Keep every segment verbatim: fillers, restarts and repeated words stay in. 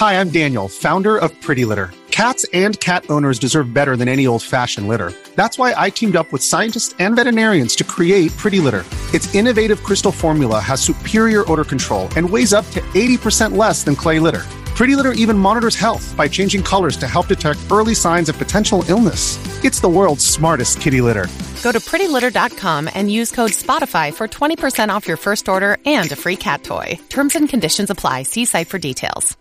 Hi, I'm Daniel, founder of Pretty Litter. Cats and cat owners deserve better than any old-fashioned litter. That's why I teamed up with scientists and veterinarians to create Pretty Litter. Its innovative crystal formula has superior odor control and weighs up to eighty percent less than clay litter. Pretty Litter even monitors health by changing colors to help detect early signs of potential illness. It's the world's smartest kitty litter. Go to pretty litter dot com and use code SPOTIFY for twenty percent off your first order and a free cat toy. Terms and conditions apply. See site for details.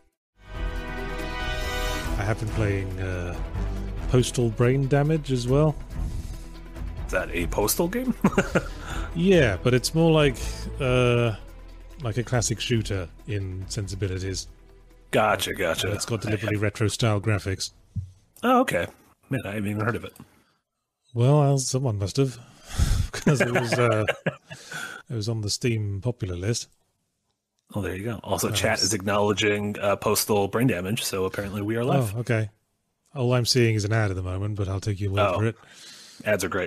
I have been playing uh, Postal Brain Damage as well. Is that a Postal game? Yeah, but it's more like uh, like a classic shooter in sensibilities. Gotcha, gotcha. And it's got deliberately retro-style graphics. Oh, okay. Man, I haven't even heard of it. Well, someone must have, because it was uh, it was on the Steam popular list. Oh, there you go. Also, Nice. chat is acknowledging uh, Postal Brain Damage, so apparently we are live. Oh, okay. All I'm seeing is an ad at the moment, but I'll take your word Oh. for it. Ads are great.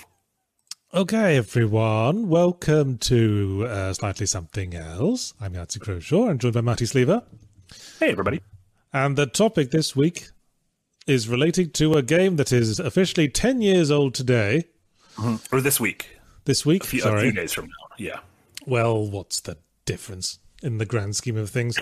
Okay, everyone. Welcome to uh, Slightly Something Else. I'm Yahtzee Croshaw. I'm joined by Marty Sleever. Hey, everybody. And the topic this week is relating to a game that is officially ten years old today. Mm-hmm. Or this week. This week? A few, Sorry. a few days from now. Yeah. Well, what's the difference in the grand scheme of things?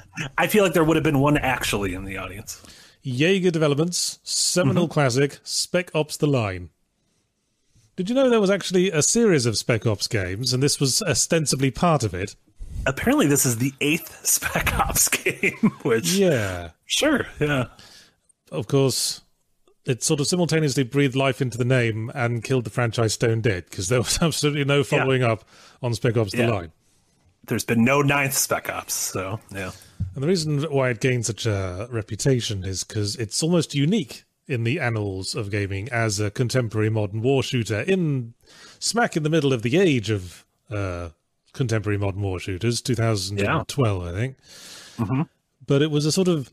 I feel like there would have been one actually in the audience. Jaeger Developments, seminal Mm-hmm. classic, Spec Ops The Line. Did you know there was actually a series of Spec Ops games, and this was ostensibly part of it? Apparently, this is the eighth Spec Ops game, which... Yeah. Sure, yeah. Of course, it sort of simultaneously breathed life into the name and killed the franchise stone dead, because there was absolutely no following up on Spec Ops The Yeah. Line. There's been no ninth Spec Ops, so, yeah. And the reason why it gained such a reputation is because it's almost unique in the annals of gaming as a contemporary modern war shooter, in smack in the middle of the age of uh, contemporary modern war shooters, two thousand twelve, Yeah. I think. Mm-hmm. But it was a sort of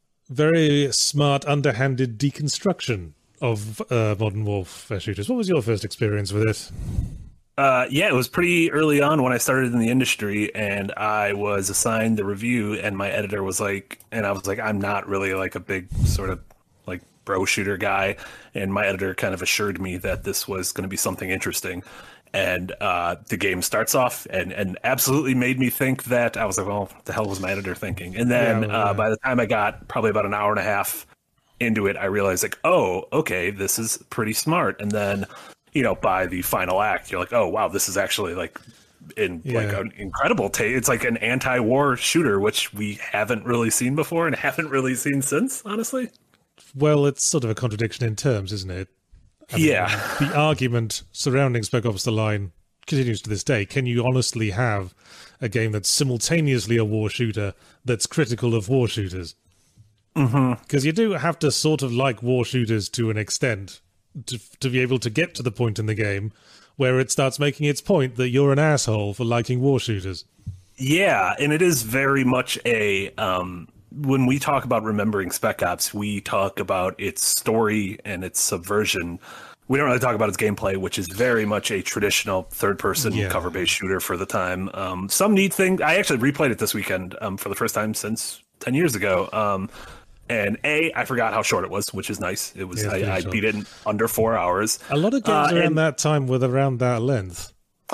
very smart, underhanded deconstruction of uh, modern warfare shooters. What was your first experience with it? Uh, yeah, it was pretty early on when I started in the industry, and I was assigned the review, and my editor was like, and I was like, I'm not really like a big sort of like bro shooter guy, and my editor kind of assured me that this was going to be something interesting. And uh, the game starts off and, and absolutely made me think that I was like, well, what the hell was my editor thinking? And then Yeah, well, yeah. uh, by the time I got probably about an hour and a half into it, I realized like, oh, okay, this is pretty smart. And then, you know, by the final act, you're like, oh, wow, this is actually like in like Yeah. an incredible take. It's like an anti-war shooter, which we haven't really seen before and haven't really seen since, honestly. Well, it's sort of a contradiction in terms, isn't it? I mean, Yeah. the argument surrounding Spec Ops The Line continues to this day. Can you honestly have a game that's simultaneously a war shooter that's critical of war shooters? Mm-hmm. Because you do have to sort of like war shooters to an extent to, to be able to get to the point in the game where it starts making its point that you're an asshole for liking war shooters. Yeah, and it is very much a... Um, when we talk about remembering Spec Ops, we talk about its story and its subversion. We don't really talk about its gameplay, which is very much a traditional third-person Yeah. cover-based shooter for the time. Um, some neat thing, I actually replayed it this weekend um, for the first time since ten years ago. Um, and A, I forgot how short it was, which is nice. It was Yeah, it's pretty I, I short. beat it in under four hours. A lot of games Uh, around and- that time were around that length.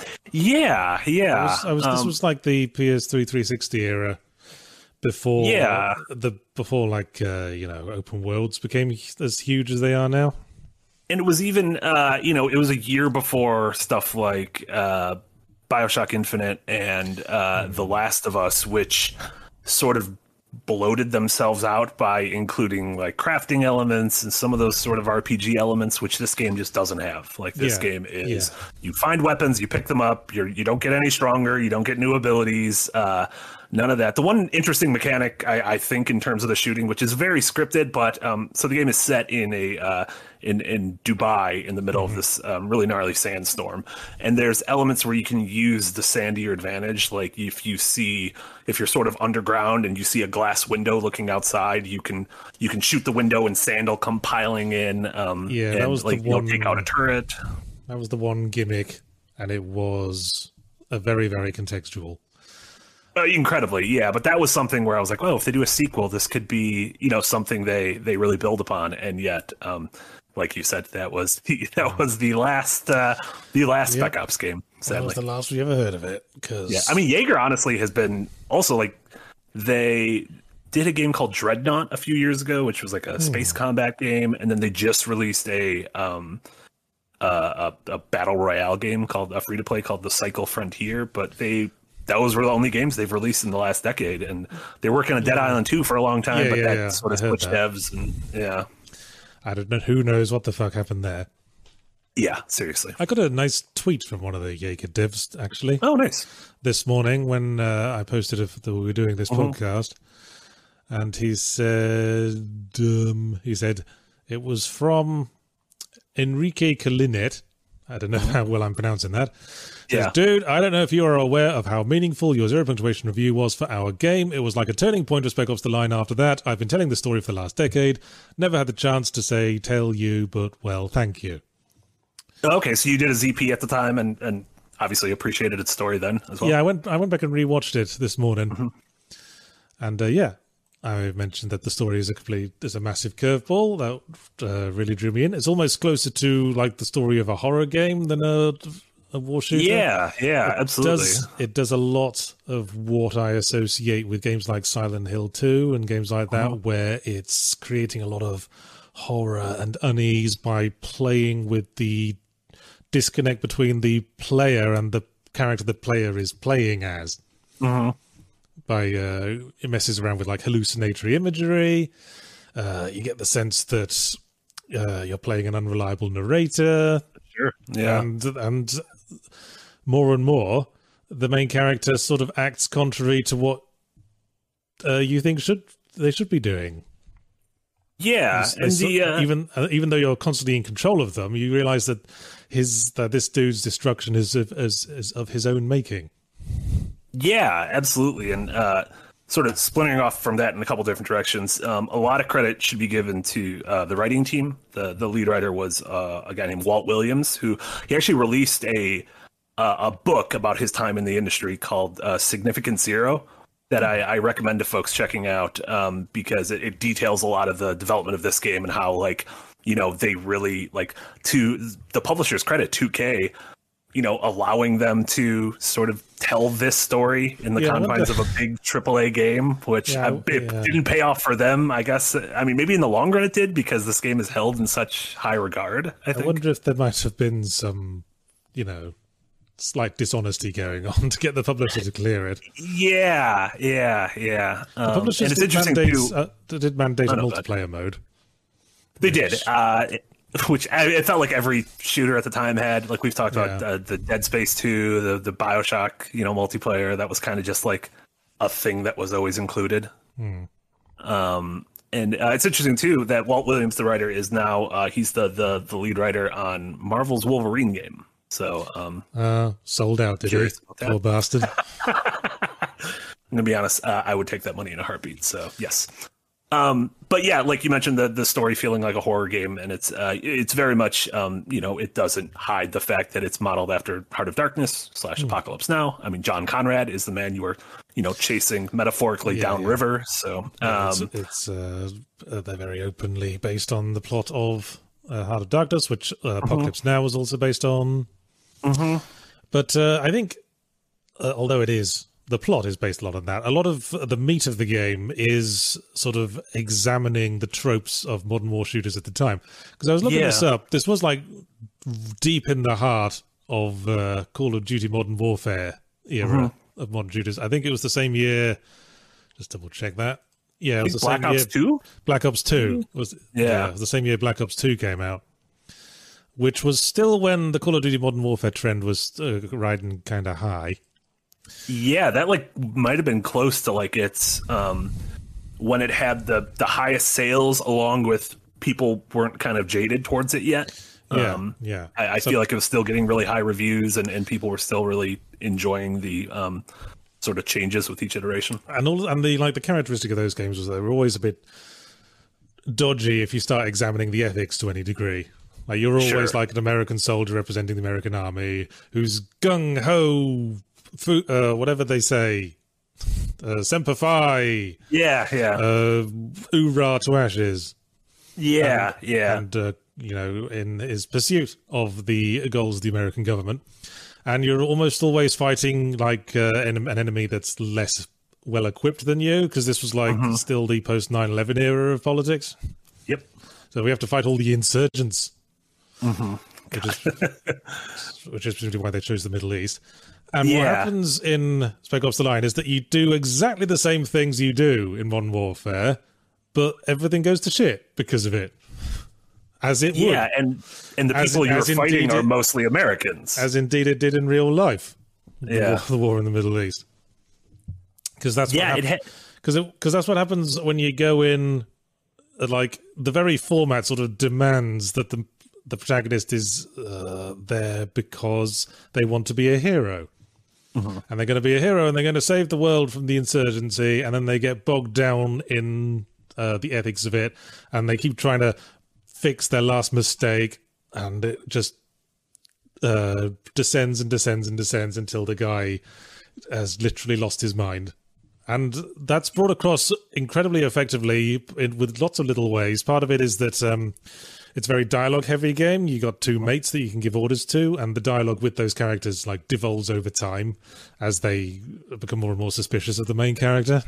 Yeah, yeah. I was, I was, this Um, was like the P S three three sixty era. Before, Yeah. the before like uh, you know, open worlds became as huge as they are now. And it was even, uh, you know, it was a year before stuff like uh, Bioshock Infinite and uh, The Last of Us, which sort of bloated themselves out by including like crafting elements and some of those sort of R P G elements, which this game just doesn't have. Like this Yeah, game is, yeah. you find weapons, you pick them up, you're, you don't get any stronger, you don't get new abilities. Uh, None of that. The one interesting mechanic, I, I think, in terms of the shooting, which is very scripted, but um, so the game is set in a uh, in in Dubai in the middle Mm-hmm. of this um, really gnarly sandstorm, and there's elements where you can use the sand to your advantage. Like if you see, if you're sort of underground and you see a glass window looking outside, you can you can shoot the window and sand will come piling in. Um, Yeah, that and, was the like you know, one- take out a turret. That was the one gimmick, and it was a very very contextual. Uh, incredibly, yeah. But that was something where I was like, oh, if they do a sequel, this could be, you know, something they they really build upon. And yet, um, like you said, that was the, that was the last uh, the last yep. Spec Ops game. Sadly, that was the last we ever heard of it. Cause... Yeah, I mean, Jaeger honestly has been also like they did a game called Dreadnought a few years ago, which was like a hmm. space combat game, and then they just released a um uh, a, a battle royale game called a free to play called The Cycle Frontier. But they those were the only games they've released in the last decade, and they were working on Dead yeah. Island two for a long time, yeah, but yeah, that yeah. sort of switched devs, and yeah, I don't know. Who knows what the fuck happened there? Yeah, seriously. I got a nice tweet from one of the Jaeger devs, actually. Oh, nice. This morning when uh, I posted if we were doing this mm-hmm. podcast, and he said, um, he said it was from Enrique Calinet. I don't know mm-hmm. how well I'm pronouncing that. Yeah. Says, dude, I don't know if you are aware of how meaningful your zero punctuation review was for our game. It was like a turning point for Spec Ops The Line after that. I've been telling the story for the last decade. Never had the chance to say, tell you, but, well, thank you. Okay, so you did a Z P at the time and, and obviously appreciated its story then as well? Yeah, I went I went back and rewatched it this morning. Mm-hmm. And, uh, yeah, I mentioned that the story is a complete, is a massive curveball. That uh, really drew me in. It's almost closer to, like, the story of a horror game than a... a war shooter. Yeah, yeah, it absolutely. Does, it does a lot of what I associate with games like Silent Hill two and games like that, uh-huh. where it's creating a lot of horror and unease by playing with the disconnect between the player and the character the player is playing as. Uh-huh. By uh, it messes around with like hallucinatory imagery. Uh, you get the sense that uh, you're playing an unreliable narrator. Sure. Yeah. And and more and more, the main character sort of acts contrary to what uh, you think should they should be doing. Yeah, It's- and it's the sort- uh, even uh, even though you're constantly in control of them, you realize that his that this dude's destruction is of is, is of his own making. yeah, absolutely, and uh, sort of splintering off from that in a couple different directions. Um, a lot of credit should be given to uh, the writing team. The the lead writer was uh, a guy named Walt Williams, who he actually released a uh, a book about his time in the industry called uh, Significant Zero that I, I recommend to folks checking out um, because it, it details a lot of the development of this game and how, like, you know, they really, like, to the publisher's credit, two K, you know, allowing them to sort of tell this story in the Yeah, I confines wonder- of a big triple A game, which Yeah, I, it yeah. didn't pay off for them, I guess. I mean, maybe in the long run it did because this game is held in such high regard, I I think. wonder if there might have been some, you know, slight dishonesty going on to get the publisher to clear it. Yeah, yeah, yeah. The Um, publishers and it's did interesting mandate, too. uh, did mandate Oh, a no, but- multiplayer mode. They did, uh, which I- it felt like every shooter at the time had. Like we've talked about Yeah. uh, the Dead Space two, the the Bioshock, you know, multiplayer. That was kind of just like a thing that was always included. Hmm. Um, and uh, it's interesting too that Walt Williams, the writer, is now uh, he's the, the the lead writer on Marvel's Wolverine game. So um, Uh, sold out, did he? Curious about that. Poor bastard. I'm gonna be honest, uh, I would take that money in a heartbeat. So yes. Um, but yeah, like you mentioned, the the story feeling like a horror game, and it's uh, it's very much um, you know, it doesn't hide the fact that it's modeled after Heart of Darkness slash Apocalypse Now. I mean, John Conrad is the man you were, you know, chasing metaphorically Yeah, downriver. River. So it's um, it's uh, uh, they're very openly based on the plot of uh, Heart of Darkness, which uh, Apocalypse Now was also based on. mhm. But uh, I think, uh, although it is, the plot is based a lot on that. A lot of the meat of the game is sort of examining the tropes of modern war shooters at the time. Because I was looking Yeah. this up. This was like deep in the heart of uh, Call of Duty Modern Warfare era of modern shooters. I think it was the same year. Just double check that. Yeah, it was the Black same Ops year. two. Black Ops two was Yeah. it was the same year Black Ops two came out, which was still when the Call of Duty Modern Warfare trend was uh, riding kind of high. Yeah, that like might have been close to like its um, when it had the the highest sales, along with people weren't kind of jaded towards it yet. Yeah, um, yeah. I, I So- feel like it was still getting really high reviews, and, and people were still really enjoying the um, sort of changes with each iteration. And all and the like the characteristic of those games was they were always a bit dodgy if you start examining the ethics to any degree. Like you're always Sure. like an American soldier representing the American army who's gung ho, fu- uh, whatever they say. uh, Semper Fi. Yeah, yeah, uh, Hoorah to ashes. yeah, and, yeah. And uh, you know, in his pursuit of the goals of the American government, and you're almost always fighting like uh, an, an enemy that's less well equipped than you, because this was like mm-hmm. still the post nine eleven era of politics. Yep. So we have to fight all the insurgents, mm-hmm. which is which is presumably why they chose the Middle East. And yeah. what happens in Spec Ops: The Line is that you do exactly the same things you do in Modern Warfare, but everything goes to shit because of it. As it would. Yeah, and, and the as, people you're fighting are it, mostly Americans. As indeed it did in real life. Yeah. The war, the war in the Middle East. Because that's, yeah, what hap- ha- Cause that's what happens when you go in, like, the very format sort of demands that the, the protagonist is uh, there because they want to be a hero. Mm-hmm. And they're going to be a hero and they're going to save the world from the insurgency, and then they get bogged down in uh, the ethics of it, and they keep trying to fix their last mistake, and it just uh, descends and descends and descends until the guy has literally lost his mind. And that's brought across incredibly effectively in, with lots of little ways. Part of it is that um, it's a very dialogue-heavy game. You got two mates that you can give orders to, and the dialogue with those characters like devolves over time as they become more and more suspicious of the main character.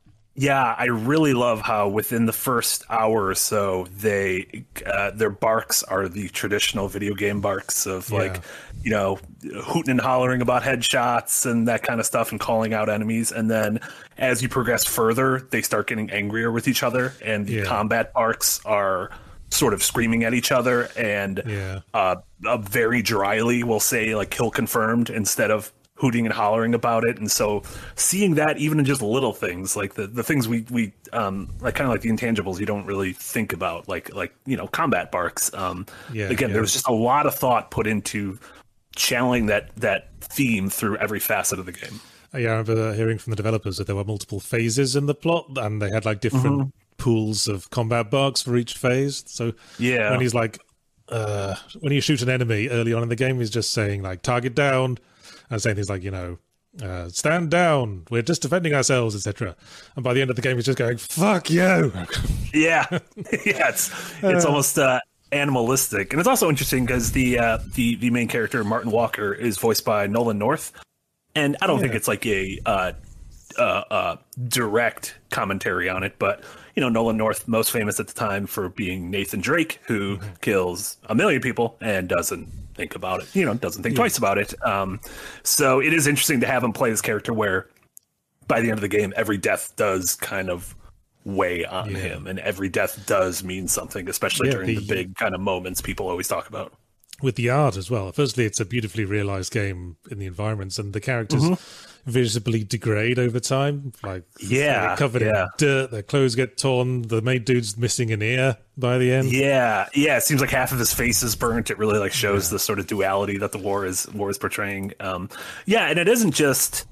Yeah, I really love how within the first hour or so, they uh, their barks are the traditional video game barks of Yeah. like, you know, hooting and hollering about headshots and that kind of stuff and calling out enemies. And then as you progress further, they start getting angrier with each other, and the Yeah. combat barks are sort of screaming at each other, and Yeah. uh, uh, very dryly will say like kill confirmed instead of hooting and hollering about it. And so seeing that even in just little things like the, the things we, we um, like kind of like the intangibles you don't really think about, like, like, you know, combat barks. Um, Yeah, again, yeah. there was just a lot of thought put into channeling that, that theme through every facet of the game. Yeah, I remember hearing from the developers that there were multiple phases in the plot, and they had like different Mm-hmm. pools of combat barks for each phase. So Yeah. when he's like, uh, when you shoot an enemy early on in the game, he's just saying like target down, and saying things like, you know, uh, stand down, we're just defending ourselves, et cetera. And by the end of the game, he's just going, fuck you. Yeah, yeah, it's it's almost uh, animalistic, and it's also interesting because the uh, the the main character Martin Walker is voiced by Nolan North, and I don't think Yeah. it's like a uh, uh, uh, direct commentary on it, but you know, Nolan North, most famous at the time for being Nathan Drake, who mm-hmm. kills a million people and doesn't think about it, you know, doesn't think yeah. twice about it. Um, so it is interesting to have him play this character where by the end of the game, every death does kind of weigh on yeah. him, and every death does mean something, especially yeah, during the, the big kind of moments people always talk about. With the art as well. Firstly, it's a beautifully realized game in the environments, and the characters mm-hmm. visibly degrade over time. Like, yeah, they're covered yeah. in dirt, their clothes get torn, the main dude's missing an ear by the end. Yeah, yeah. It seems like half of his face is burnt. It really like shows yeah. the sort of duality that the war is war is portraying. Um, yeah, and it isn't just,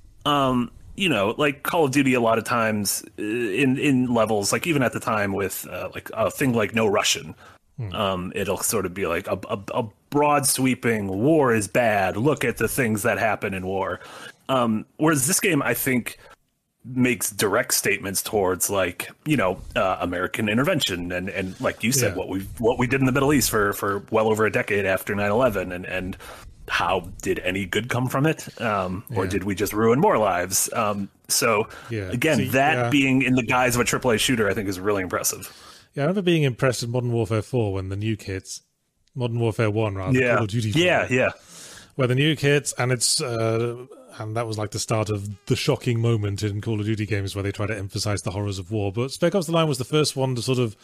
um, you know, like Call of Duty. A lot of times in in levels, like even at the time with uh, like a thing like No Russian. Hmm. Um, it'll sort of be like a, a, a broad sweeping war is bad. Look at the things that happen in war. Um, whereas this game, I think, makes direct statements towards like, you know, uh, American intervention and, and like you said, yeah. what we what we did in the Middle East for, for well over a decade after nine eleven, and, and how did any good come from it? Um, or yeah. did we just ruin more lives? Um, so yeah. again, See, that yeah. being in the guise of a triple A shooter, I think is really impressive. Yeah, I remember being impressed in Modern Warfare four when the nuke hits. Modern Warfare one, rather. Yeah, Call of Duty four, yeah, yeah. Where the nuke hits, and it's uh, and that was like the start of the shocking moment in Call of Duty games where they try to emphasize the horrors of war. But Spec Ops: The Line was the first one to sort of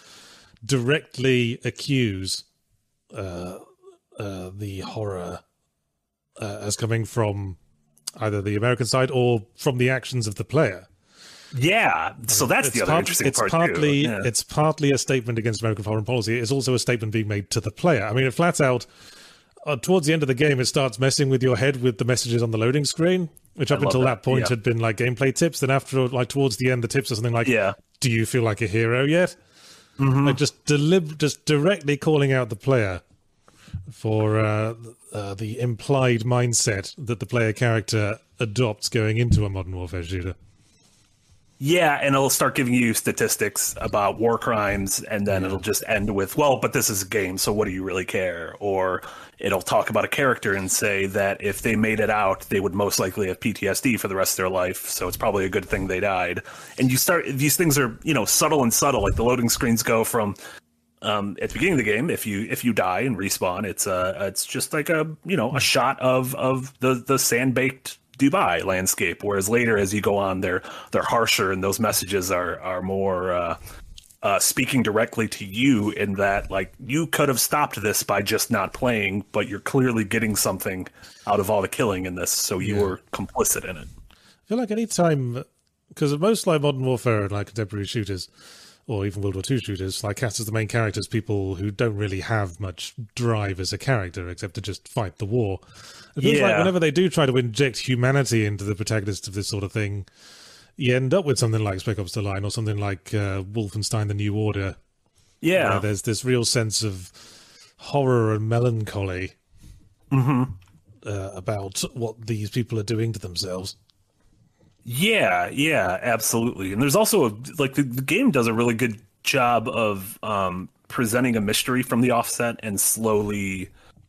directly accuse uh, uh, the horror uh, as coming from either the American side or from the actions of the player. Yeah, so that's it's the other part, interesting it's part partly, too. Yeah. It's partly a statement against American foreign policy. It's also a statement being made to the player. I mean, it flat out, uh, towards the end of the game, it starts messing with your head with the messages on the loading screen, which up until that, that point yeah. had been like gameplay tips. Then after, like towards the end, the tips are something like, yeah. do you feel like a hero yet? Mm-hmm. Like just, delib- just directly calling out the player for uh, uh, the implied mindset that the player character adopts going into a Modern Warfare shooter. Yeah, and it'll start giving you statistics about war crimes, and then yeah. it'll just end with, well, but this is a game, so what do you really care? Or it'll talk about a character and say that if they made it out, they would most likely have P T S D for the rest of their life, so it's probably a good thing they died. And you start, these things are, you know, subtle and subtle, like the loading screens go from, um, at the beginning of the game, if you if you die and respawn, it's uh, it's just like a, you know, a shot of, of the, the sand-baked Dubai landscape, whereas later as you go on they're they're harsher and those messages are are more uh, uh, speaking directly to you, in that like you could have stopped this by just not playing, but you're clearly getting something out of all the killing in this, so you yeah. were complicit in it. I feel like any time, because most like modern warfare and like contemporary shooters or even World War Two shooters, like cast as the main characters people who don't really have much drive as a character except to just fight the war. It feels yeah. like whenever they do try to inject humanity into the protagonist of this sort of thing, you end up with something like Spec Ops: The Line or something like uh, Wolfenstein: The New Order. Yeah. Where there's this real sense of horror and melancholy mm-hmm. uh, about what these people are doing to themselves. Yeah, yeah, absolutely. And there's also, a, like, the, the game does a really good job of um, presenting a mystery from the offset and slowly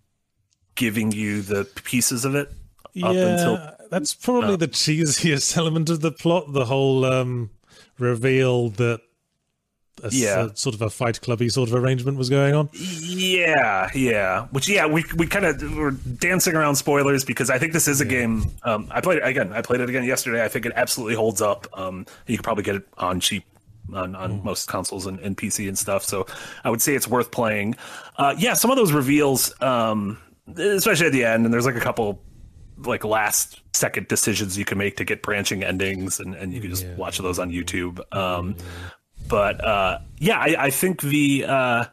giving you the pieces of it up yeah, until... that's probably uh, the cheesiest element of the plot, the whole um, reveal that a, yeah. a, sort of a Fight Clubby sort of arrangement was going on. Yeah, yeah. Which, yeah, we we kind of were dancing around spoilers because I think this is a yeah. game. Um, I played it again. I played it again yesterday. I think it absolutely holds up. Um, you could probably get it on cheap on, on mm. most consoles and, and P C and stuff. So I would say it's worth playing. Uh, yeah, some of those reveals, um, especially at the end, and there's like a couple like last second decisions you can make to get branching endings, and, and you can just yeah. watch those on YouTube. Um, yeah. But uh, yeah, I, I think the uh,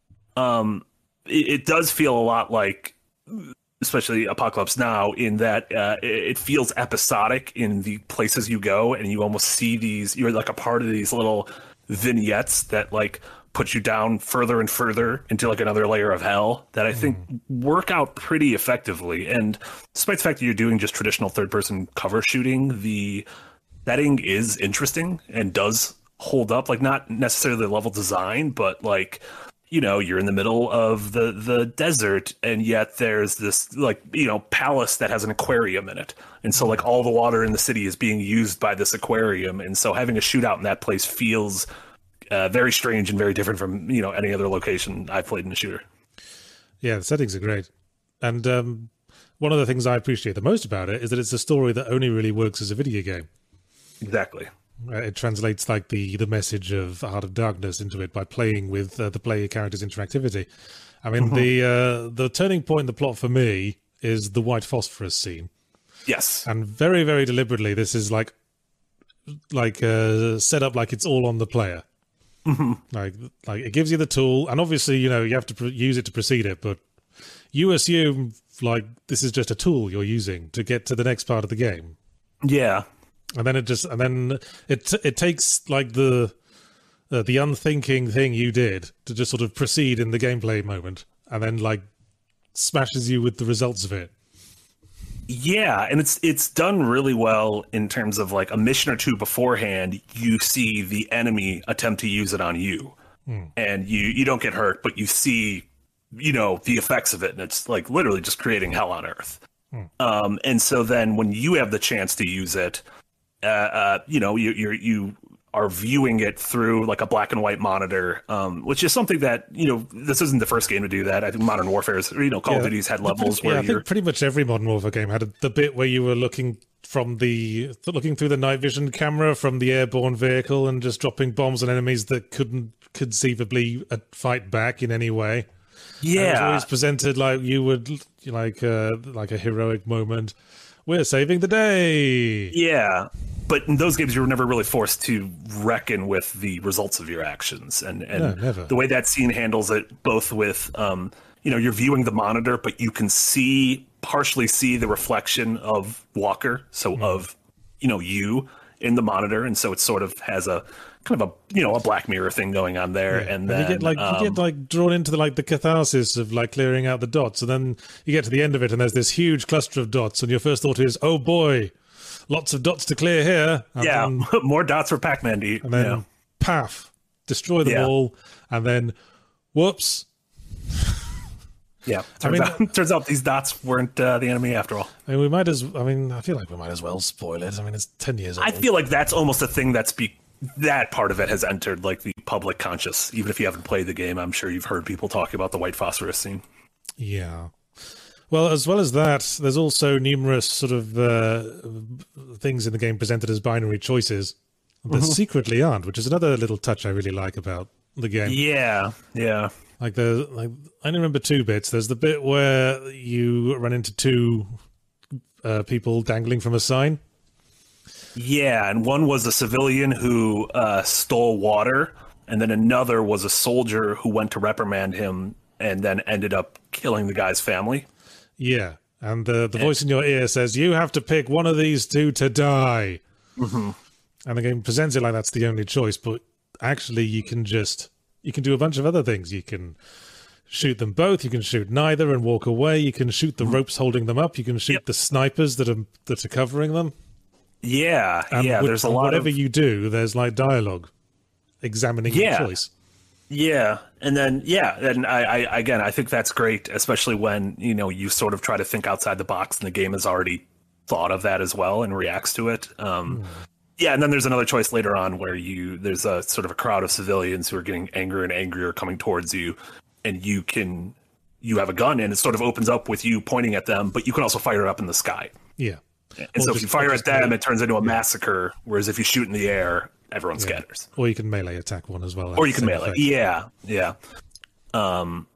um, it, it does feel a lot like, especially Apocalypse Now, in that uh, it, it feels episodic in the places you go, and you almost see these. You're like a part of these little vignettes that like put you down further and further into like another layer of hell that I think mm. work out pretty effectively. And despite the fact that you're doing just traditional third-person cover shooting, the setting is interesting and does hold up, like not necessarily the level design, but like, you know, you're in the middle of the the desert, and yet there's this like, you know, palace that has an aquarium in it, and so like all the water in the city is being used by this aquarium, and so having a shootout in that place feels uh, very strange and very different from, you know, any other location I've played in a shooter. Yeah, the settings are great, and um, one of the things I appreciate the most about it is that it's a story that only really works as a video game. Exactly. Uh, it translates like the, the message of Heart of Darkness into it by playing with uh, the player character's interactivity. I mean, mm-hmm. the uh, the turning point in the plot for me is the white phosphorus scene. Yes, and very very deliberately, this is like like uh, set up like it's all on the player. Mm-hmm. Like like it gives you the tool, and obviously you know you have to pr- use it to proceed it, but you assume like this is just a tool you're using to get to the next part of the game. Yeah. And then it just, and then it it takes like the uh, the unthinking thing you did to just sort of proceed in the gameplay moment, and then like smashes you with the results of it. Yeah, and it's it's done really well in terms of like a mission or two beforehand. You see the enemy attempt to use it on you, hmm. and you you don't get hurt, but you see, you know, the effects of it, and it's like literally just creating hell on earth. Hmm. Um, and so then when you have the chance to use it, Uh, uh, you know, you you you are viewing it through like a black and white monitor, um, which is something that, you know, this isn't the first game to do that. I think Modern Warfare, you know, Call yeah, of Duty's had levels yeah, where I you're... think pretty much every Modern Warfare game had a, the bit where you were looking from the looking through the night vision camera from the airborne vehicle and just dropping bombs on enemies that couldn't conceivably uh, fight back in any way. Yeah, and it was always presented like you would like uh, like a heroic moment. We're saving the day. Yeah, but in those games, you were never really forced to reckon with the results of your actions. And, and no, never. The way that scene handles it, both with, um, you know, you're viewing the monitor, but you can see, partially see the reflection of Walker, so mm. of, you know, you in the monitor. And so it sort of has a kind of a, you know, a Black Mirror thing going on there. Yeah. And then and you get like um, you get like drawn into the like the catharsis of like clearing out the dots, and then you get to the end of it and there's this huge cluster of dots, and your first thought is, oh boy, lots of dots to clear here. And yeah, then, more dots for Pac-Man to eat. and then yeah. paf, destroy them Yeah. all, and then whoops. Yeah, turns, mean- out, turns out these dots weren't uh, the enemy after all. I mean, we might as. I mean, I feel like we might as well spoil it. I mean, it's ten years old. I feel like that's almost a thing that's be that part of it has entered like the public conscious. Even if you haven't played the game, I'm sure you've heard people talk about the white phosphorus scene. Yeah. Well, as well as that, there's also numerous sort of uh, things in the game presented as binary choices that secretly aren't, which is another little touch I really like about the game. Yeah, yeah, Like the like, I only remember two bits. There's the bit where you run into two uh, people dangling from a sign. yeah. And one was a civilian who uh, stole water, and then another was a soldier who went to reprimand him and then ended up killing the guy's family. Yeah, and the the voice in your ear says you have to pick one of these two to die. Mm-hmm. And the game presents it like that's the only choice, but actually you can just you can do a bunch of other things. You can shoot them both. You can shoot neither and walk away. You can shoot the ropes holding them up. You can shoot Yep. the snipers that are that are covering them. Yeah, And yeah. with- There's a and lot whatever of you do, there's like dialogue examining Yeah. your choice. yeah, and then yeah, and I, I again I think that's great, especially when you know you sort of try to think outside the box, and the game has already thought of that as well and reacts to it. Um, Yeah, and then there's another choice later on where you there's a sort of a crowd of civilians who are getting angrier and angrier coming towards you, and you can you have a gun, and it sort of opens up with you pointing at them, but you can also fire it up in the sky. Yeah. And Or so if just- you fire or at just them, melee- it turns into a massacre. Whereas if you shoot in the air, everyone scatters. Or you can melee attack one as well. Or you That's can the same melee. effect. Yeah, yeah. Um,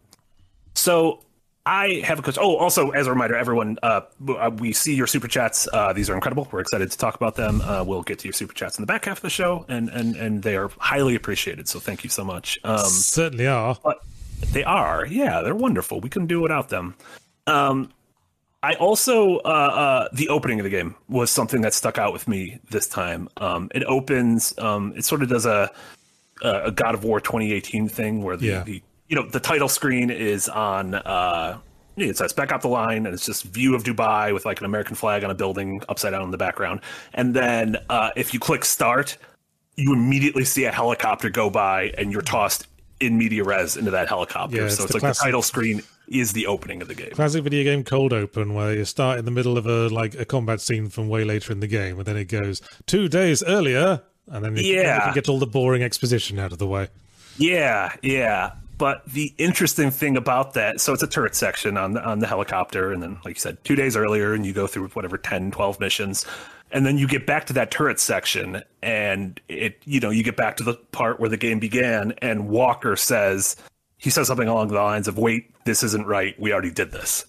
so I have a question. Oh, also as a reminder, everyone, uh, we see your super chats. Uh, these are incredible. We're excited to talk about them. Uh, we'll get to your super chats in the back half of the show, and and and they are highly appreciated. So thank you so much. Um, Certainly are. but they are, yeah, they're wonderful. We couldn't do without them. Um, I also uh, uh, the opening of the game was something that stuck out with me this time. Um, it opens. Um, it sort of does a a God of War twenty eighteen thing where the, Yeah. the you know the title screen is on. Uh, it says "Back Up the Line" and it's just view of Dubai with like an American flag on a building upside down in the background. And then uh, if you click start, you immediately see a helicopter go by and you're tossed in media res into that helicopter. Yeah, it's so it's the like classic- the title screen is the opening of the game. Classic video game cold open where you start in the middle of a like a combat scene from way later in the game, and then it goes two days earlier, and then you, Yeah. you can get all the boring exposition out of the way. Yeah, yeah. But the interesting thing about that, so it's a turret section on the, on the helicopter, and then, like you said, two days earlier, and you go through whatever ten, twelve missions, and then you get back to that turret section, and it, you know, you get back to the part where the game began, and Walker says, he says something along the lines of, "Wait, this isn't right. We already did this."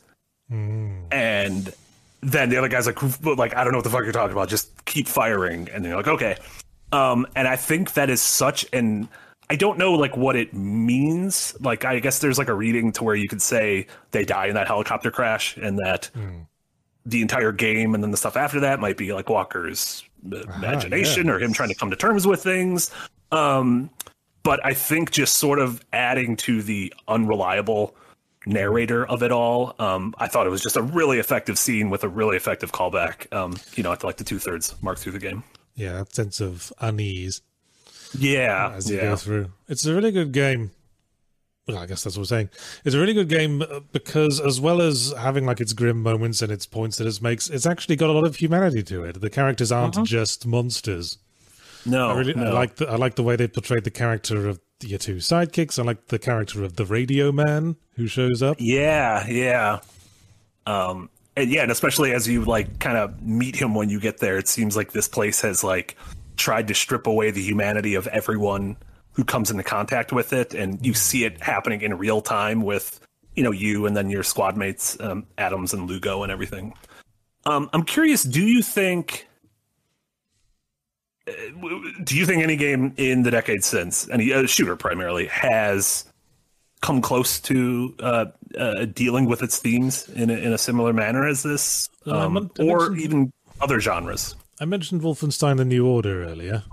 And then the other guy's like, like, I don't know what the fuck you're talking about. Just keep firing. And they're like, okay. Um, and I think that is such an, I don't know like what it means. Like, I guess there's like a reading to where you could say they die in that helicopter crash and that the entire game and then the stuff after that might be like Walker's imagination or him trying to come to terms with things. Um, but I think just sort of adding to the unreliable narrator of it all, um, I thought it was just a really effective scene with a really effective callback, um, you know, at like the two thirds mark through the game. Yeah, that sense of unease Yeah. as you yeah. go through. It's a really good game. Well, I guess that's what we're saying. It's a really good game uh, because as well as having like its grim moments and its points that it makes, it's actually got a lot of humanity to it. The characters aren't Uh-huh. just monsters. No, I really no. I like the I like the way they portrayed the character of your two sidekicks. I like the character of the radio man who shows up. Yeah, yeah. Um, and yeah, and especially as you like kind of meet him when you get there, it seems like this place has like tried to strip away the humanity of everyone who comes into contact with it, and you see it happening in real time with, you know, you and then your squad mates, um, Adams and Lugo and everything. Um, I'm curious, do you think uh, w- do you think any game in the decade since, any uh, shooter primarily, has come close to uh, uh, dealing with its themes in a, in a similar manner as this, Well, I um, meant- I or mentioned- even other genres? I mentioned Wolfenstein: The New Order earlier,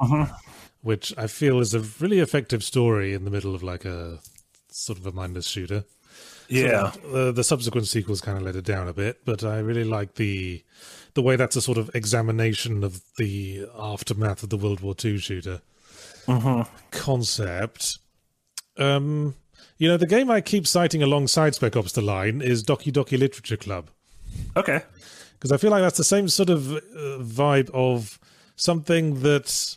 which I feel is a really effective story in the middle of like a sort of a mindless shooter. Yeah, sort of, uh, the subsequent sequels kind of let it down a bit, but I really like the the way that's a sort of examination of the aftermath of the World War Two shooter mm-hmm. concept. Um, you know, the game I keep citing alongside Spec Ops: The Line is Doki Doki Literature Club. Okay. Because I feel like that's the same sort of uh, vibe of something that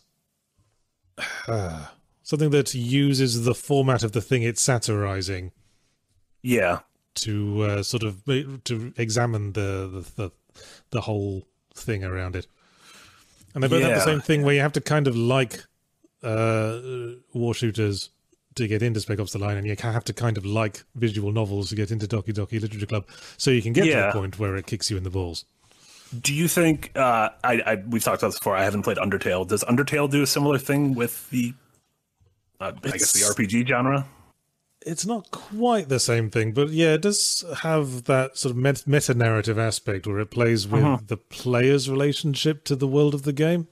uh, something that uses the format of the thing it's satirizing. Yeah. To uh, sort of to examine the, the the the whole thing around it, and they both yeah. have the same thing where you have to kind of like uh, war shooters to get into Spec Ops: The Line, and you have to kind of like visual novels to get into Doki Doki Literature Club, so you can get yeah. to a point where it kicks you in the balls. Do you think, uh, I, I we've talked about this before, I haven't played Undertale. Does Undertale do a similar thing with the, uh, I guess, the R P G genre? It's not quite the same thing, but yeah, it does have that sort of met- meta-narrative aspect where it plays with uh-huh. the player's relationship to the world of the game.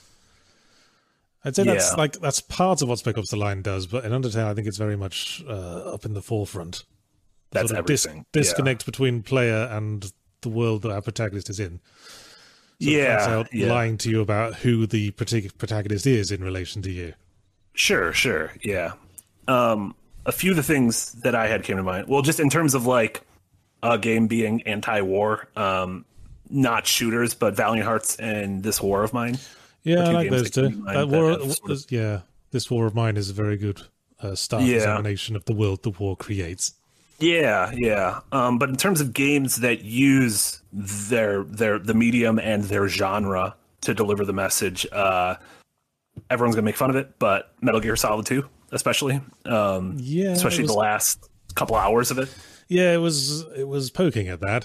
I'd say yeah. that's like that's part of what Spec Ops: The Line does, but in Undertale, I think it's very much uh, up in the forefront. That's sort of everything. Dis- disconnect yeah. between player and the world that our protagonist is in. So yeah, out yeah, lying to you about who the protagonist is in relation to you. Sure, sure, yeah. Um, a few of the things that I had came to mind. Well, just in terms of like a game being anti-war, um, not shooters, but Valiant Hearts and This War of Mine. Yeah, I like those two. That war, sort of... Yeah, This War of Mine is a very good uh, start yeah. examination of the world the war creates. Yeah, yeah. Um, but in terms of games that use their their the medium and their genre to deliver the message, uh, everyone's gonna make fun of it. But Metal Gear Solid two, especially, um, yeah, especially was... the last couple hours of it. Yeah, it was it was poking at that.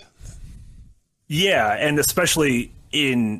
Yeah, and especially in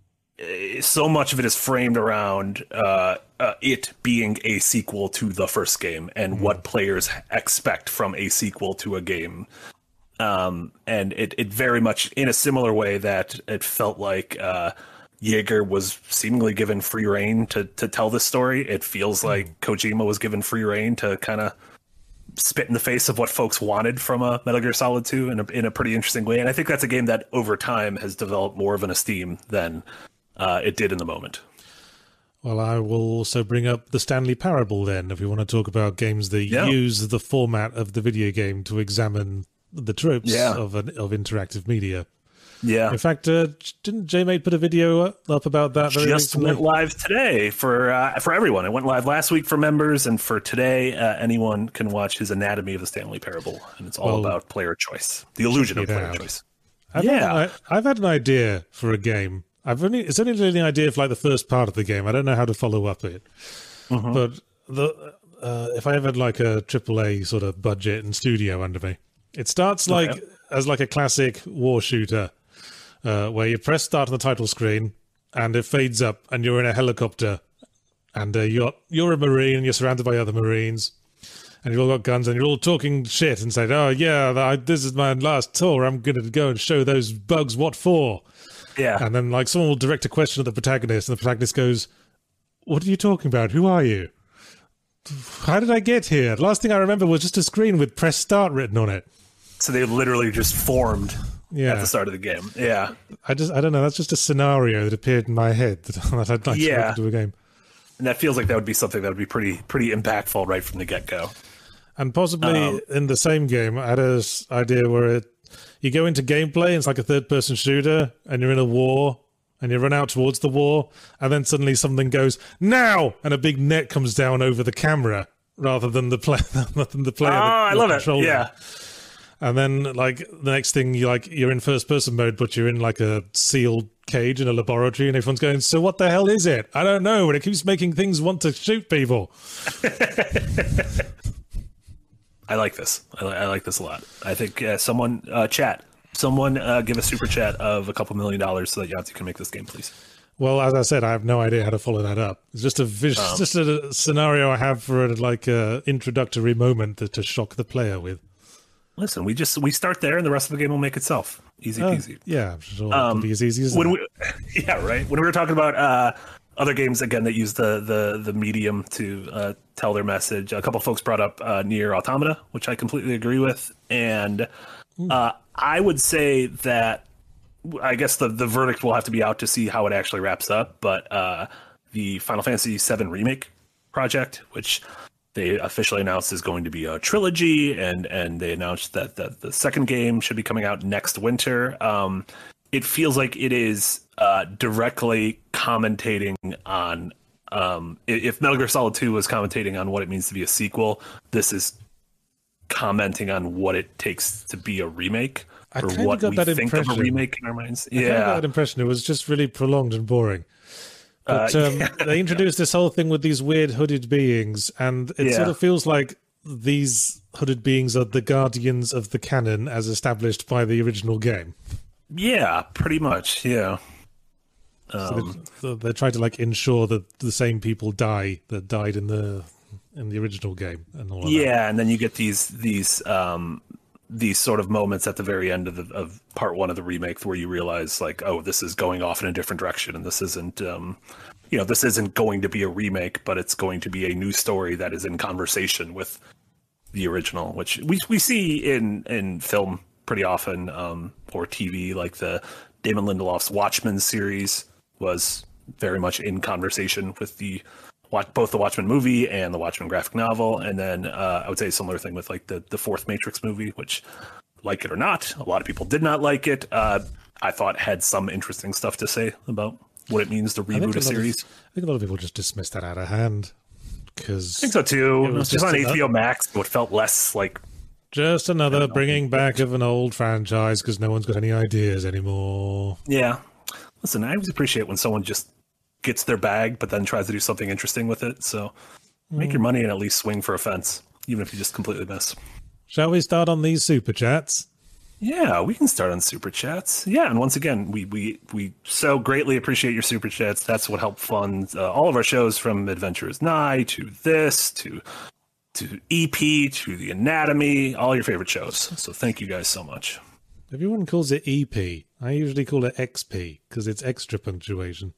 uh, so much of it is framed around uh, uh, it being a sequel to the first game and mm. what players expect from a sequel to a game. Um, and it, it very much in a similar way that it felt like uh, Jaeger was seemingly given free reign to, to tell this story. It feels mm. like Kojima was given free reign to kind of spit in the face of what folks wanted from a Metal Gear Solid two in a, in a pretty interesting way. And I think that's a game that over time has developed more of an esteem than uh, it did in the moment. Well, I will also bring up the Stanley Parable then, if we want to talk about games that yeah. use the format of the video game to examine the tropes yeah. of an, of interactive media. Yeah. In fact, uh, didn't JMate put a video up about that very Just recently? went live today for uh, for everyone. It went live last week for members, and for today, uh, anyone can watch his Anatomy of the Stanley Parable, and it's all well, about player choice, the illusion of player out. choice. I've yeah, had, I, I've had an idea for a game. I've only it's only really an idea for like the first part of the game. I don't know how to follow up it, mm-hmm. but the uh, if I ever had like a triple A sort of budget and studio under me, it starts like okay. as like a classic war shooter. Uh, where you press start on the title screen and it fades up and you're in a helicopter and uh, you're you're a Marine and you're surrounded by other Marines and you've all got guns and you're all talking shit and saying, oh yeah, I, this is my last tour, I'm going to go and show those bugs what for. Yeah. And then like someone will direct a question at the protagonist and the protagonist goes, what are you talking about? Who are you? How did I get here? The last thing I remember was just a screen with press start written on it. So they literally just formed yeah. at the start of the game. Yeah. I just I don't know, that's just a scenario that appeared in my head that, that I'd like yeah. to make into a game. And that feels like that would be something that would be pretty pretty impactful right from the get-go. And possibly um, in the same game, I had an idea where it, you go into gameplay, it's like a third-person shooter, and you're in a war, and you run out towards the war, and then suddenly something goes, now! And a big net comes down over the camera, rather than the, play, than the player. Oh, I love it, controlling. yeah. And then, like, the next thing, you like you're in first-person mode, but you're in, like, a sealed cage in a laboratory, and everyone's going, so what the hell is it? I don't know, and it keeps making things want to shoot people. I like this. I, li- I like this a lot. I think uh, someone, uh, chat, someone uh, give a super chat of a couple million dollars so that Yahtzee can make this game, please. Well, as I said, I have no idea how to follow that up. It's just a vis- um, just a scenario I have for, a, like, a introductory moment to, to shock the player with. Listen, we just we start there, and the rest of the game will make itself. Easy peasy. Uh, yeah, I'm sure um, it'll be as easy as when that. We, yeah, right. When we were talking about uh, other games again that use the the the medium to uh, tell their message. A couple folks brought up uh, Nier Automata, which I completely agree with, and uh, I would say that I guess the the verdict will have to be out to see how it actually wraps up. But uh, the Final Fantasy seven remake project, which they officially announced is going to be a trilogy, and and they announced that that the second game should be coming out next winter. Um, it feels like it is uh, directly commentating on um, if Metal Gear Solid two was commentating on what it means to be a sequel, this is commenting on what it takes to be a remake, I or kinda what got we that think impression. of a remake in our minds. I kinda Yeah, got that impression. It was just really prolonged and boring. But Uh, um, yeah. they introduced this whole thing with these weird hooded beings, and it Yeah. sort of feels like these hooded beings are the guardians of the canon as established by the original game. yeah, pretty much. Yeah. So Um, they, they try to like ensure that the same people die that died in the in the original game and all of that. yeah, and then you get these these um, these sort of moments at the very end of the, of part one of the remake where you realize like, oh, this is going off in a different direction, and this isn't um, you know this isn't going to be a remake, but it's going to be a new story that is in conversation with the original, which we we see in in film pretty often, um, or T V, like the Damon Lindelof's Watchmen series was very much in conversation with the watch both the Watchmen movie and the Watchmen graphic novel. And then uh, I would say a similar thing with like the the fourth Matrix movie, which, like it or not, a lot of people did not like it. Uh, I thought had some interesting stuff to say about what it means to I think reboot a lot series. Of, I think a lot of people just dismissed that out of hand because I think so too. It It was was just just on enough- H B O Max, so it felt less like just another bringing back of an old franchise because no one's got any ideas anymore. yeah. Listen, I always appreciate when someone just gets their bag, but then tries to do something interesting with it. So make your money and at least swing for a fence, even if you just completely miss. Shall we start on these super chats? Yeah, we can start on super chats. Yeah, and once again, we we we so greatly appreciate your super chats. That's what helped fund uh, all of our shows, from Adventurers Nigh to this to to E P to the Anatomy, all your favorite shows. So thank you guys so much. Everyone calls it E P. I usually call it X P because it's extra punctuation.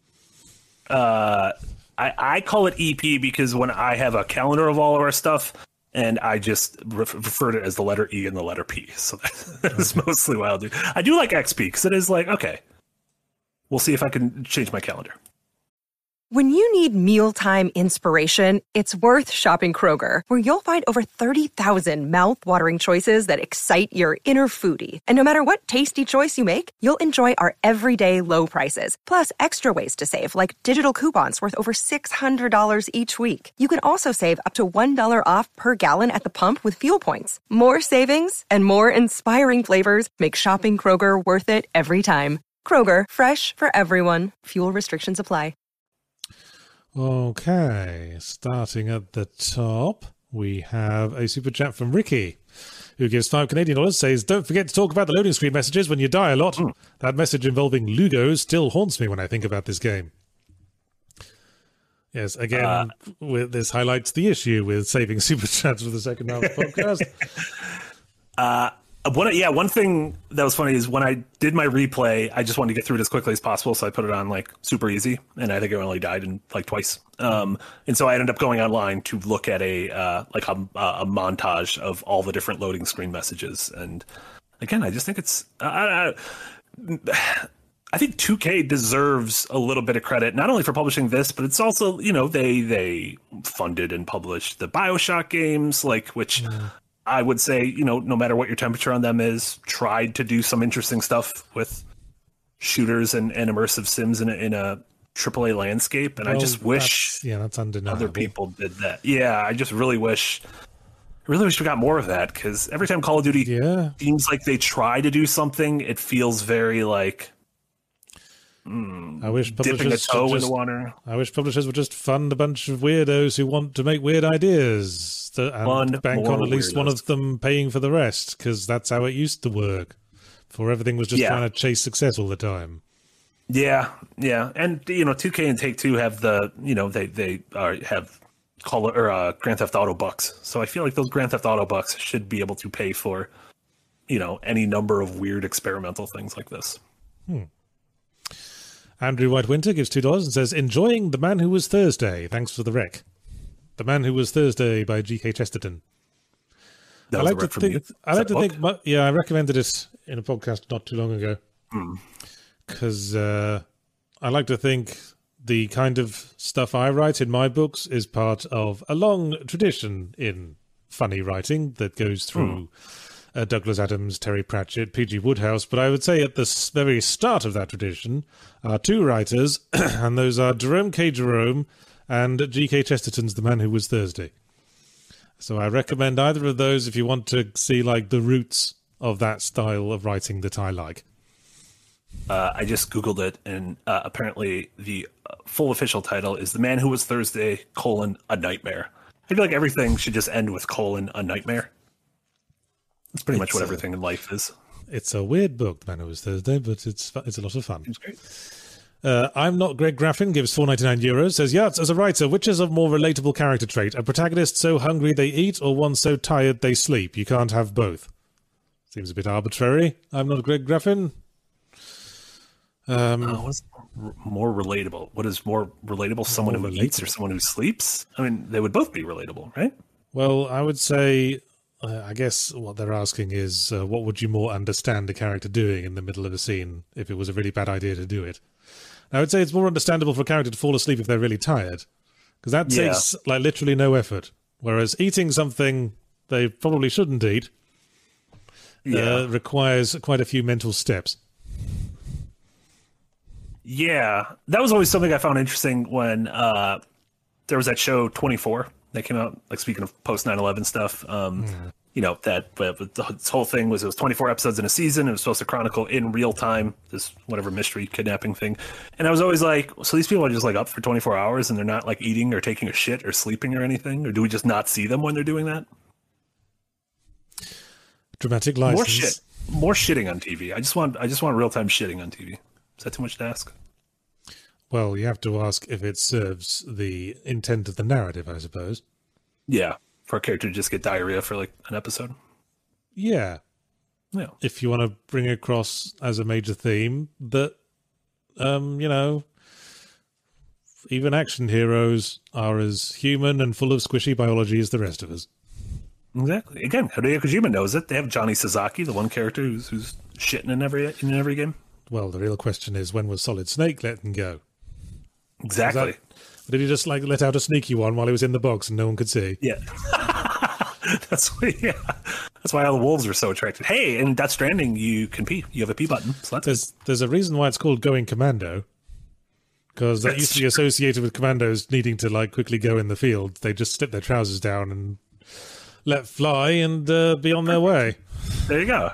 Uh, I I call it E P because when I have a calendar of all of our stuff, and I just re- refer to it as the letter E and the letter P. So that's mostly what I'll do. I do like X P because it is like, okay, we'll see if I can change my calendar. When you need mealtime inspiration, it's worth shopping Kroger, where you'll find over thirty thousand mouth-watering choices that excite your inner foodie. And no matter what tasty choice you make, you'll enjoy our everyday low prices, plus extra ways to save, like digital coupons worth over six hundred dollars each week. You can also save up to one dollar off per gallon at the pump with fuel points. More savings and more inspiring flavors make shopping Kroger worth it every time. Kroger, fresh for everyone. Fuel restrictions apply. Okay, starting at the top, we have a super chat from Ricky, who gives five Canadian dollars, says, don't forget to talk about the loading screen messages when you die a lot. Mm. That message involving Lugos still haunts me when I think about this game. Yes, again, uh, with this highlights the issue with saving super chats for the second half of the podcast. uh, one, yeah, one thing that was funny is when I did my replay, I just wanted to get through it as quickly as possible, so I put it on like super easy, and I think I only died in like twice. Um, and so I ended up going online to look at a uh, like a, a montage of all the different loading screen messages, and again, I just think it's I, I, I think two K deserves a little bit of credit, not only for publishing this, but it's also, you know, they they funded and published the BioShock games, like which. Mm. I would say, you know, no matter what your temperature on them is, tried to do some interesting stuff with shooters and, and immersive sims in a, in a triple A landscape. And well, I just wish that's, yeah, that's undeniable. Other people did that. Yeah, I just really wish, I really wish we got more of that, because every time Call of Duty yeah. seems like they try to do something, it feels very like mm, I wish dipping a publishers toe would in just, the water. I wish publishers would just fund a bunch of weirdos who want to make weird ideas. And Fund bank on at least weirdos. one of them paying for the rest, because that's how it used to work. Before everything was just Yeah. trying to chase success all the time. Yeah, yeah, and you know, two K and Take Two have the, you know, they they are have call or uh, Grand Theft Auto bucks, so I feel like those Grand Theft Auto bucks should be able to pay for, you know, any number of weird experimental things like this. Hmm. Andrew White Winter gives two dollars and says, enjoying The Man Who Was Thursday. Thanks for the rec. The Man Who Was Thursday by G K Chesterton. That I was like a to rec from think. you? I Is like that to book? think. mu- Yeah, I recommended it in a podcast not too long ago Hmm. because uh, I like to think the kind of stuff I write in my books is part of a long tradition in funny writing that goes through uh, Douglas Adams, Terry Pratchett, P G Wodehouse. But I would say at the s- very start of that tradition are two writers, and those are Jerome K. Jerome and G K Chesterton's The Man Who Was Thursday. So I recommend either of those if you want to see like the roots of that style of writing that I like. Uh, I just Googled it, and uh, apparently the uh, full official title is The Man Who Was Thursday, colon, a nightmare. I feel like everything should just end with colon, a nightmare. That's pretty much It's, what uh, everything in life is. It's a weird book, The Man Who Was Thursday, but it's fu- it's a lot of fun. It's great. Uh, I'm not Greg Graffin, gives four ninety-nine euros, says, yeah, as a writer, which is a more relatable character trait? A protagonist so hungry they eat, or one so tired they sleep? You can't have both. Seems a bit arbitrary. I'm not Greg Graffin. Um, Uh, what's r- more relatable? What is more relatable? Someone More who eats or someone who sleeps? I mean, they would both be relatable, right? Well, I would say, uh, I guess what they're asking is, uh, what would you more understand a character doing in the middle of a scene if it was a really bad idea to do it? I would say it's more understandable for a character to fall asleep if they're really tired, because that Yeah. takes like literally no effort. Whereas eating something they probably shouldn't eat Yeah. uh, requires quite a few mental steps. Yeah, that was always something I found interesting when uh, there was that show twenty-four that came out. Like, speaking of post nine eleven stuff, um, you know, that but but the this whole thing was it was twenty-four episodes in a season. It was supposed to chronicle in real time this whatever mystery kidnapping thing. And I was always like, so these people are just like up for twenty-four hours and they're not like eating or taking a shit or sleeping or anything, or do we just not see them when they're doing that? Dramatic license. More shit, more shitting on T V. I just want I just want real time shitting on T V. Is that too much to ask? Well, you have to ask if it serves the intent of the narrative, I suppose. Yeah, for a character to just get diarrhea for like an episode. Yeah. Yeah. If you want to bring across as a major theme that, um, you know, even action heroes are as human and full of squishy biology as the rest of us. Exactly. Again, Hideo Kojima knows it. They have Johnny Sasaki, the one character who's who's shitting in every in every game. Well, the real question is, when was Solid Snake letting go? Exactly. That, did he just like let out a sneaky one while he was in the box and no one could see? Yeah. That's why. Yeah. That's why all the wolves are so attracted. Hey, in Death Stranding, you can pee. You have a pee button. So that's There's there's a reason why it's called Going Commando, because that That's used to be associated with commandos needing to like quickly go in the field. They just slip their trousers down and let fly and uh, be on their way. There you go.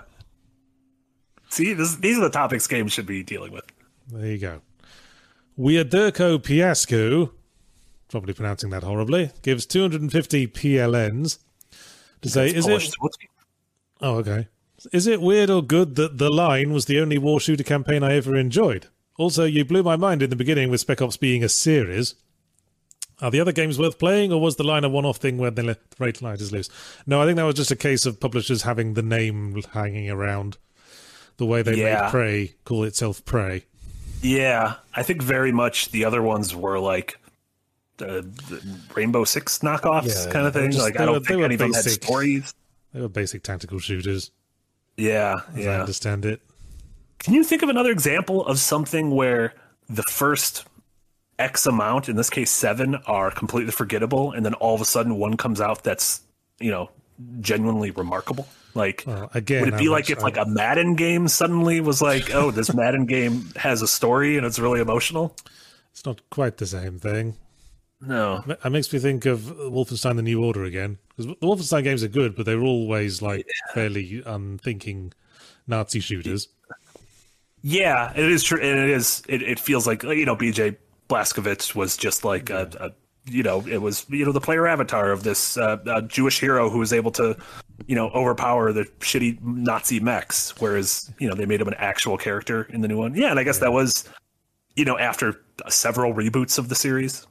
See, this, these are the topics games should be dealing with. There you go. Weirderko Piasco, probably pronouncing that horribly, gives two hundred fifty P L Ns to say, It's is Polish, it... so what's- Oh, okay. Is it weird or good that The Line was the only war shooter campaign I ever enjoyed? Also, you blew my mind in the beginning with Spec Ops being a series. Are the other games worth playing, or was The Line a one-off thing where they let the rate lighters loose? No, I think that was just a case of publishers having the name hanging around. The way they Yeah. made Prey call itself Prey. Yeah, I think very much the other ones were like the, the Rainbow Six knockoffs Yeah, kind of they were thing. just- like they I were- don't they think were any of them had basic. stories. They were basic tactical shooters, Yeah, as I yeah. understand it. Can you think of another example of something where the first X amount, in this case seven, are completely forgettable, and then all of a sudden one comes out that's, you know, genuinely remarkable? Like, Well, again, would it be I'm like not- if like a Madden game suddenly was like, oh, this Madden game has a story and it's really emotional? It's not quite the same thing. No. It makes me think of Wolfenstein: The New Order again, because the Wolfenstein games are good, but they're always like fairly unthinking Nazi shooters. Yeah, it is true, and it is. It, it feels like, you know, B J Blazkowicz was just like a, a, you know, it was, you know, the player avatar of this uh, uh, Jewish hero who was able to, you know, overpower the shitty Nazi mechs, whereas, you know, they made him an actual character in the new one. Yeah, and I guess that was, you know, after several reboots of the series.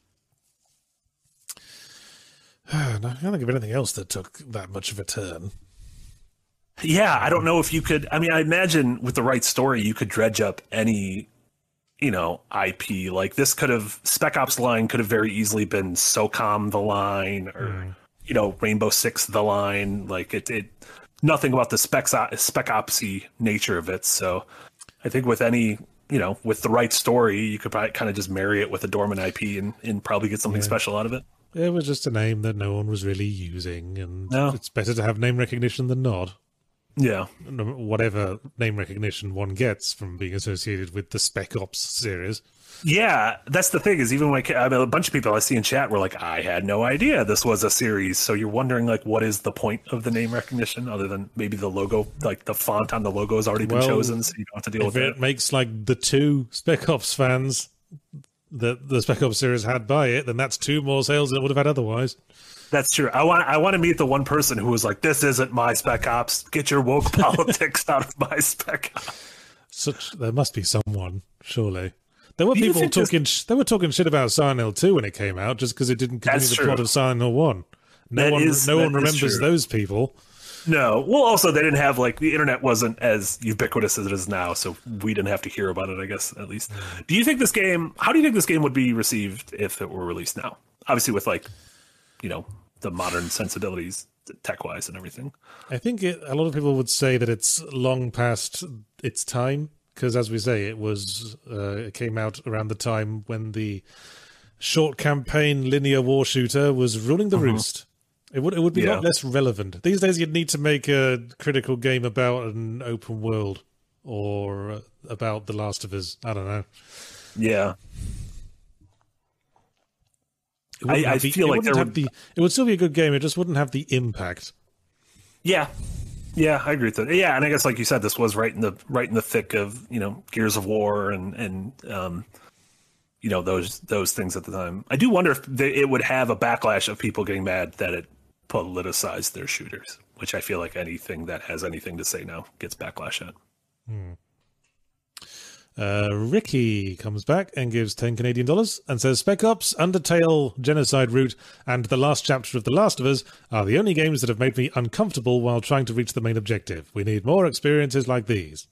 No, I can't think of anything else that took that much of a turn. Yeah, I don't know if you could. I mean, I imagine with the right story, you could dredge up any, you know, I P. Like this could have Spec Ops line could have very easily been SOCOM the line, or mm. you know, Rainbow Six the line. Like it, it nothing about the Spec Spec Opsy nature of it. So I think with any, you know, with the right story, you could probably kind of just marry it with a dormant I P and, and probably get something yeah. special out of it. It was just a name that no one was really using, and no. it's better to have name recognition than not. Yeah. Whatever name recognition one gets from being associated with the Spec Ops series. Yeah, that's the thing is even like I mean, a bunch of people I see in chat were like, I had no idea this was a series. So you're wondering like, what is the point of the name recognition other than maybe the logo, like the font on the logo has already been well, chosen, so you don't have to deal with it. it. It makes like the two Spec Ops fans that the Spec Ops series had by it, then that's two more sales than it would have had otherwise. That's true. I want I want to meet the one person who was like, this isn't my Spec Ops. Get your woke politics out of my Spec Ops. Such there must be someone, surely. There were people talking. This... They were talking shit about Silent Hill two when it came out, just because it didn't continue That's the true. plot of Silent Hill one. No that one, is, no one remembers those people. No. Well, also they didn't have like the internet wasn't as ubiquitous as it is now, so we didn't have to hear about it. I guess at least. Do you think this game? How do you think this game would be received if it were released now? Obviously, with like, you know, the modern sensibilities, tech wise, and everything. I think it, a lot of people would say that it's long past its time. Because, as we say, it was uh, it came out around the time when the short campaign linear war shooter was ruling the uh-huh. roost. It would it would be yeah. a lot less relevant these days. You'd need to make a critical game about an open world or about The Last of Us. I don't know. Yeah, I, I the, feel like there have would... the. It would still be a good game. It just wouldn't have the impact. Yeah. Yeah, I agree with that. Yeah, and I guess like you said, this was right in the right in the thick of, you know, Gears of War and and um, you know, those those things at the time. I do wonder if they, it would have a backlash of people getting mad that it politicized their shooters, which I feel like anything that has anything to say now gets backlash at. Hmm. Uh, Ricky comes back and gives ten Canadian dollars and says Spec Ops, Undertale, Genocide Route, and the last chapter of The Last of Us are the only games that have made me uncomfortable while trying to reach the main objective. We need more experiences like these.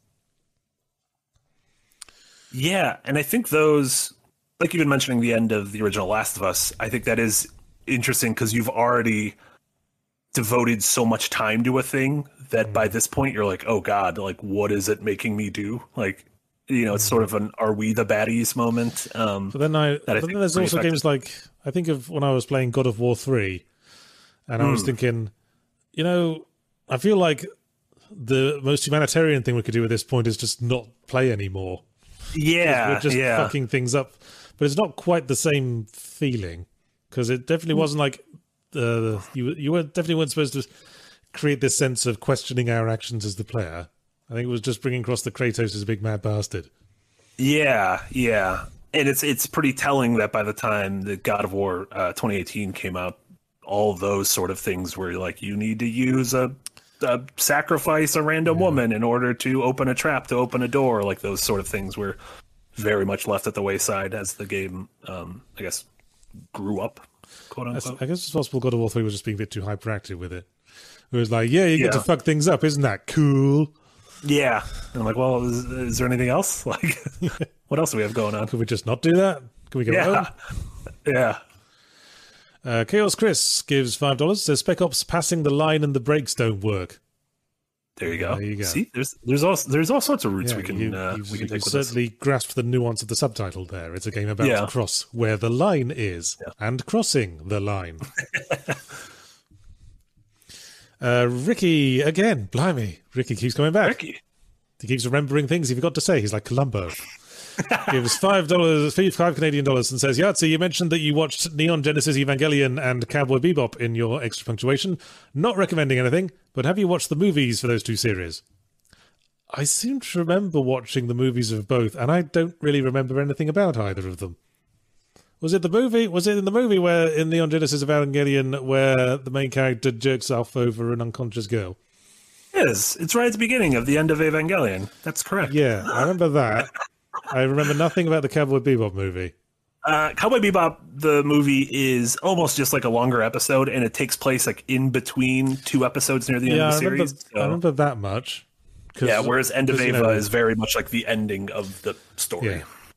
Yeah, and I think those, like you've been mentioning the end of the original Last of Us, I think that is interesting because you've already devoted so much time to a thing that mm. by this point you're like, oh God, like what is it making me do? Like, you know, it's sort of an "Are we the baddies?" moment. Um, but then I, but I then there's also effective. games like I think of when I was playing God of War three, and mm. I was thinking, you know, I feel like the most humanitarian thing we could do at this point is just not play anymore. Yeah, we're just yeah. fucking things up, but it's not quite the same feeling because it definitely wasn't like uh, you you were definitely weren't supposed to create this sense of questioning our actions as the player. I think it was just bringing across the Kratos as a big mad bastard. Yeah, yeah. And it's it's pretty telling that by the time the God of War uh, twenty eighteen came out, all those sort of things were like, you need to use a, a sacrifice a random yeah. woman in order to open a trap to open a door. Like those sort of things were very much left at the wayside as the game, um, I guess, grew up, quote unquote. I guess it's possible God of War three was just being a bit too hyperactive with it. It was like, yeah, you get yeah. to fuck things up. Isn't that cool? Yeah. And I'm like, well, is, is there anything else? Like, what else do we have going on? Could we just not do that? Can we go yeah. home? Yeah. Uh, Chaos Chris gives five dollars. Says Spec Ops passing the line and the brakes don't work. There you go. There you go. See, there's there's all there's all sorts of routes yeah, we can you, uh, we can take with certainly us. grasped the nuance of the subtitle there. It's a game about yeah. to cross where the line is yeah. and crossing the line. uh, Ricky again, blimey! Ricky keeps coming back. Ricky, he keeps remembering things he forgot to say. He's like Columbo. Gives five dollars, five Canadian dollars, and says, Yahtzee, you mentioned that you watched Neon Genesis Evangelion and Cowboy Bebop in your extra punctuation. Not recommending anything, but have you watched the movies for those two series? I seem to remember watching the movies of both, and I don't really remember anything about either of them. Was it the movie? Was it in the movie where in Neon Genesis Evangelion where the main character jerks off over an unconscious girl? It is. It's right at the beginning of the end of Evangelion. That's correct. Yeah, I remember that. I remember nothing about the Cowboy Bebop movie. Uh, Cowboy Bebop, the movie, is almost just like a longer episode, and it takes place like in between two episodes near the yeah, end of the I remember, series. So. I remember that much. Yeah, whereas End of Eva you know, is very much like the ending of the story. Yeah,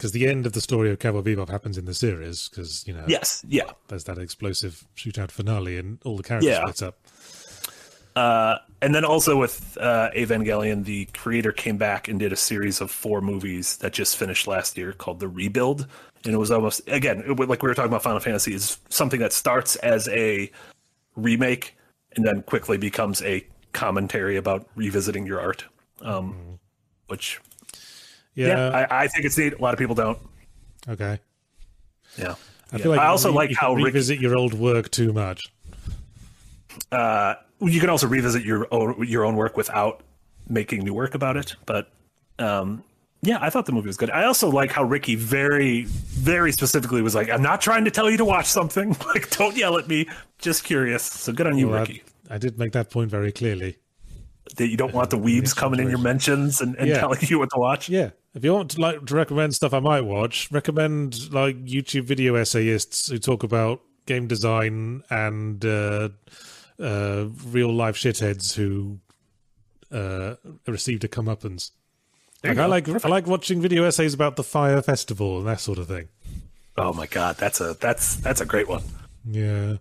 because the end of the story of Cowboy Bebop happens in the series, because, you know, Yes, yeah. there's that explosive shootout finale and all the characters Yeah. split up. Uh, and then also with uh, Evangelion, the creator came back and did a series of four movies that just finished last year called The Rebuild. And it was almost, again, it, like we were talking about Final Fantasy, is something that starts as a remake and then quickly becomes a commentary about revisiting your art. Um, mm. Which, yeah, yeah I, I think it's neat. A lot of people don't. Okay. Yeah. I yeah. feel like I also you, like you how can revisit Ricky, your old work too much. Uh, you can also revisit your own, your own work without making new work about it. But um, yeah, I thought the movie was good. I also like how Ricky very, very specifically was like, I'm not trying to tell you to watch something. Like, don't yell at me. Just curious. So good on you, well, Ricky. I, I did make that point very clearly. That you don't want the weebs coming in your mentions and, and yeah. telling you what to watch. Yeah. If you want to like to recommend stuff I might watch, recommend like YouTube video essayists who talk about game design and uh, uh, real life shitheads who uh, received a comeuppance. Like I like Perfect. I like watching video essays about the Fire Festival and that sort of thing. Oh my god, that's a that's that's a great one. Yeah.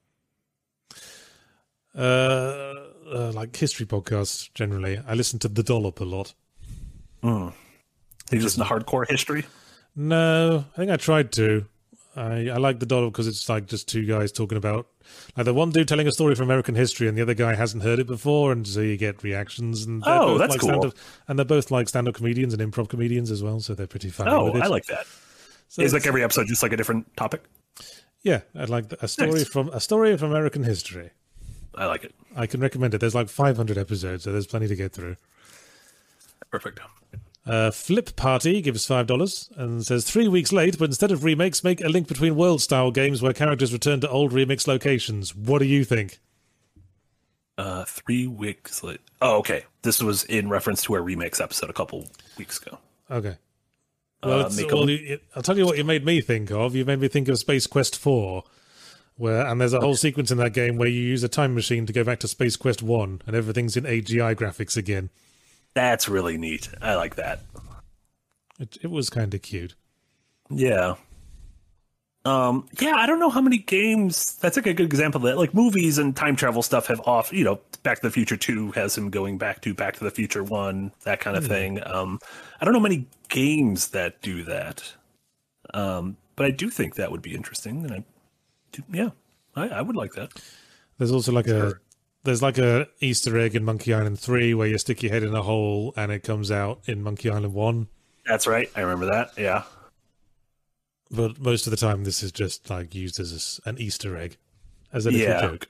Uh, uh like history podcasts generally. I listen to The Dollop a lot. Mm. You listen to hardcore history? No, I think I tried to. I, I like The Dollop because it's like just two guys talking about, like the one dude telling a story from American history and the other guy hasn't heard it before, and so you get reactions. And they're oh, both that's like cool. stand-up, and they're both like stand-up comedians and improv comedians as well, so they're pretty funny Oh, with it. I like that. So Is like every episode just like a different topic? Yeah, I'd like a story nice. from a story from American history. I like it. I can recommend it. There's like five hundred episodes, so there's plenty to get through. Perfect. Uh, Flip Party gives five dollars and says, three weeks late, but instead of remakes, make a link between world-style games where characters return to old remix locations. What do you think? Uh, three weeks late. Oh, okay. This was in reference to our remakes episode a couple weeks ago. Okay. Well, uh, it's, well it, I'll tell you what you made me think of. You made me think of Space Quest four, where and there's a whole sequence in that game where you use a time machine to go back to Space Quest one, and everything's in A G I graphics again. That's really neat. I like that. It it was kind of cute. Yeah. Um, yeah, I don't know how many games. That's like a good example of that. Like movies and time travel stuff have off. You know, Back to the Future two has him going back to Back to the Future one, that kind of mm. thing. Um, I don't know many games that do that. Um, but I do think that would be interesting, and I, do, yeah, I, I would like that. There's also like sure. a. There's like a Easter egg in Monkey Island three where you stick your head in a hole and it comes out in Monkey Island one. That's right. I remember that. Yeah. But most of the time, this is just like used as a, an Easter egg, as a little yeah. joke.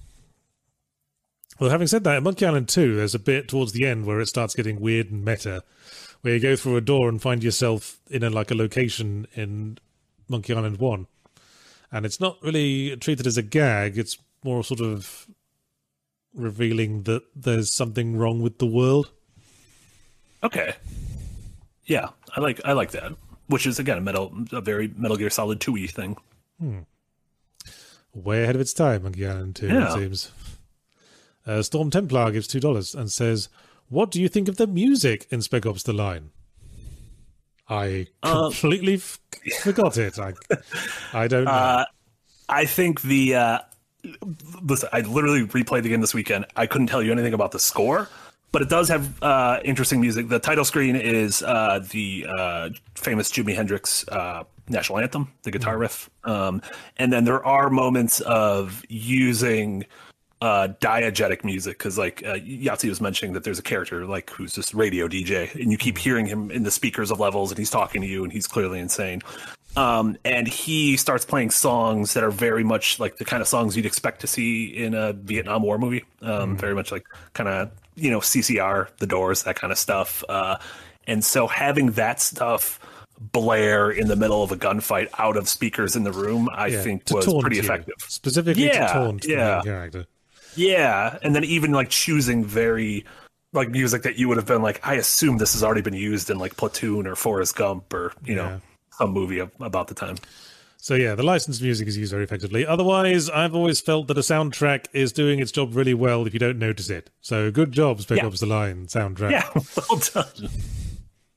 Well, having said that, in Monkey Island two, there's a bit towards the end where it starts getting weird and meta, where you go through a door and find yourself in a, like a location in Monkey Island one. And it's not really treated as a gag. It's more sort of revealing that there's something wrong with the world. Okay. Yeah, I like I like that. Which is again a metal a very Metal Gear Solid two-y thing. Hmm. Way ahead of its time, Monkey Island two, yeah. it seems. Uh, Storm Templar gives two dollars and says, what do you think of the music in Spec Ops The Line? I completely uh, f- forgot it. I, I don't know. Uh, I think the... Uh, Listen, I literally replayed the game this weekend. I couldn't tell you anything about the score, but it does have uh, interesting music. The title screen is uh, the uh, famous Jimi Hendrix uh, national anthem, the guitar riff. Um, and then there are moments of using uh, diegetic music because, like uh, Yahtzee was mentioning, that there's a character like who's just radio D J, and you keep hearing him in the speakers of levels, and he's talking to you, and he's clearly insane. Um, and he starts playing songs that are very much like the kind of songs you'd expect to see in a Vietnam War movie. Um, mm. Very much like kind of, you know, C C R, The Doors, that kind of stuff. Uh, and so having that stuff blare in the middle of a gunfight out of speakers in the room, I yeah, think was pretty you. effective. Specifically yeah, to taunt yeah. the main character. Yeah. And then even like choosing very like music that you would have been like, I assume this has already been used in like Platoon or Forrest Gump or, you yeah. know, some movie about the time. So yeah, the licensed music is used very effectively. Otherwise, I've always felt that a soundtrack is doing its job really well if you don't notice it. So good job, Spec yeah. Ops The Line soundtrack. Yeah, well done.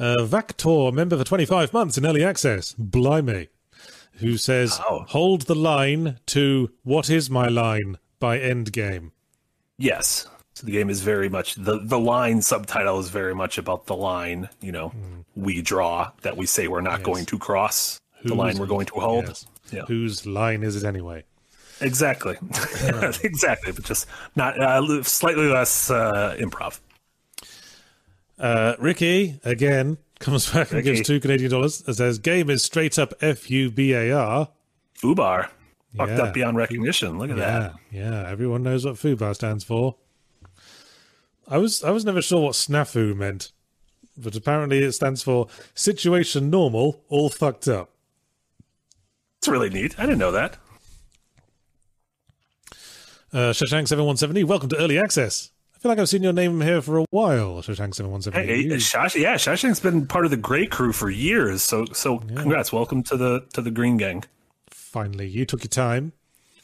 Uh, Vactor, member for twenty-five months in early access. Blimey. Who says, Wow. hold the line to What Is My Line by Endgame. Yes. So the game is very much, the, the line subtitle is very much about the line, you know, mm. we draw that we say we're not yes. going to cross, Who's, the line we're going to hold. Yes. Yeah. Whose line is it anyway? Exactly. Exactly. But just not uh, slightly less uh, improv. Uh, Ricky, again, comes back and Ricky. gives two Canadian dollars and says, game is straight up F U B A R. Fubar. Fucked yeah. up beyond recognition. Look at yeah. that. Yeah, everyone knows what Fubar stands for. I was I was never sure what snafu meant, but apparently it stands for situation normal, all fucked up. It's really neat. I didn't know that. Uh, Shashank seven one seven zero, welcome to Early Access. I feel like I've seen your name here for a while, Shashank seven one seven zero. Hey, hey, Shash, yeah, Shashank's been part of the Grey Crew for years, so so yeah. Congrats. Welcome to the to the Green Gang. Finally, you took your time.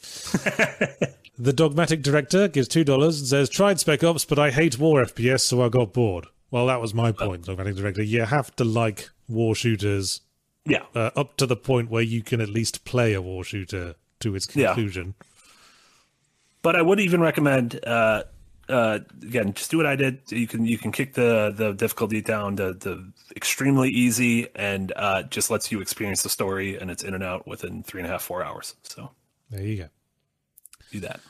The Dogmatic Director gives two dollars and says, tried Spec Ops, but I hate war F P S, so I got bored. Well, that was my point, Dogmatic Director. You have to like war shooters yeah, uh, up to the point where you can at least play a war shooter to its conclusion. Yeah. But I would even recommend, uh, uh, again, just do what I did. You can you can kick the, the difficulty down to, to extremely easy and uh, just lets you experience the story, and it's in and out within three and a half, four hours. So there you go. Do that.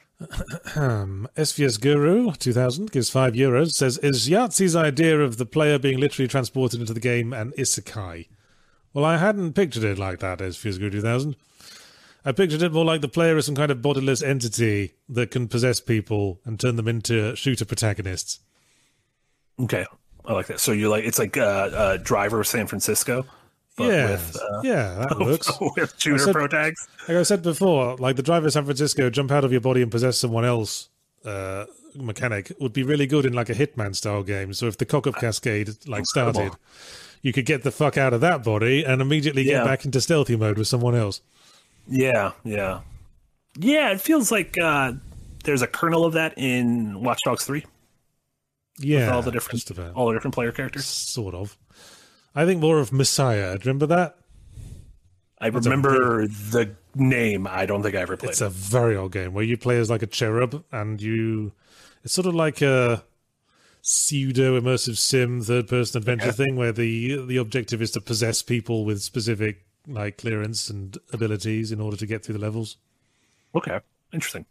Um, S V S Guru two thousand gives five euros. Says, is Yahtzee's idea of the player being literally transported into the game an isekai? Well, I hadn't pictured it like that, S V S Guru two thousand. I pictured it more like the player is some kind of bodiless entity that can possess people and turn them into shooter protagonists. Okay, I like that. So you're like, it's like uh, uh, Driver San Francisco. But yeah, with, uh, yeah, that works. With shooter said, protags. Like I said before, like the Driver San Francisco, jump out of your body and possess someone else uh, mechanic would be really good in like a Hitman style game. So if the cock-up cascade like Incredible. started, you could get the fuck out of that body and immediately get Yeah. back into stealthy mode with someone else. Yeah, yeah. Yeah, it feels like uh, there's a kernel of that in Watch Dogs three. Yeah, With all the different, just about. all the different player characters. Sort of. I think more of Messiah. Do you remember that? I That's remember the name. I don't think I ever played It's it. a very old game where you play as like a cherub and you... It's sort of like a pseudo-immersive sim third-person adventure Okay. thing where the the objective is to possess people with specific like clearance and abilities in order to get through the levels. Okay, interesting.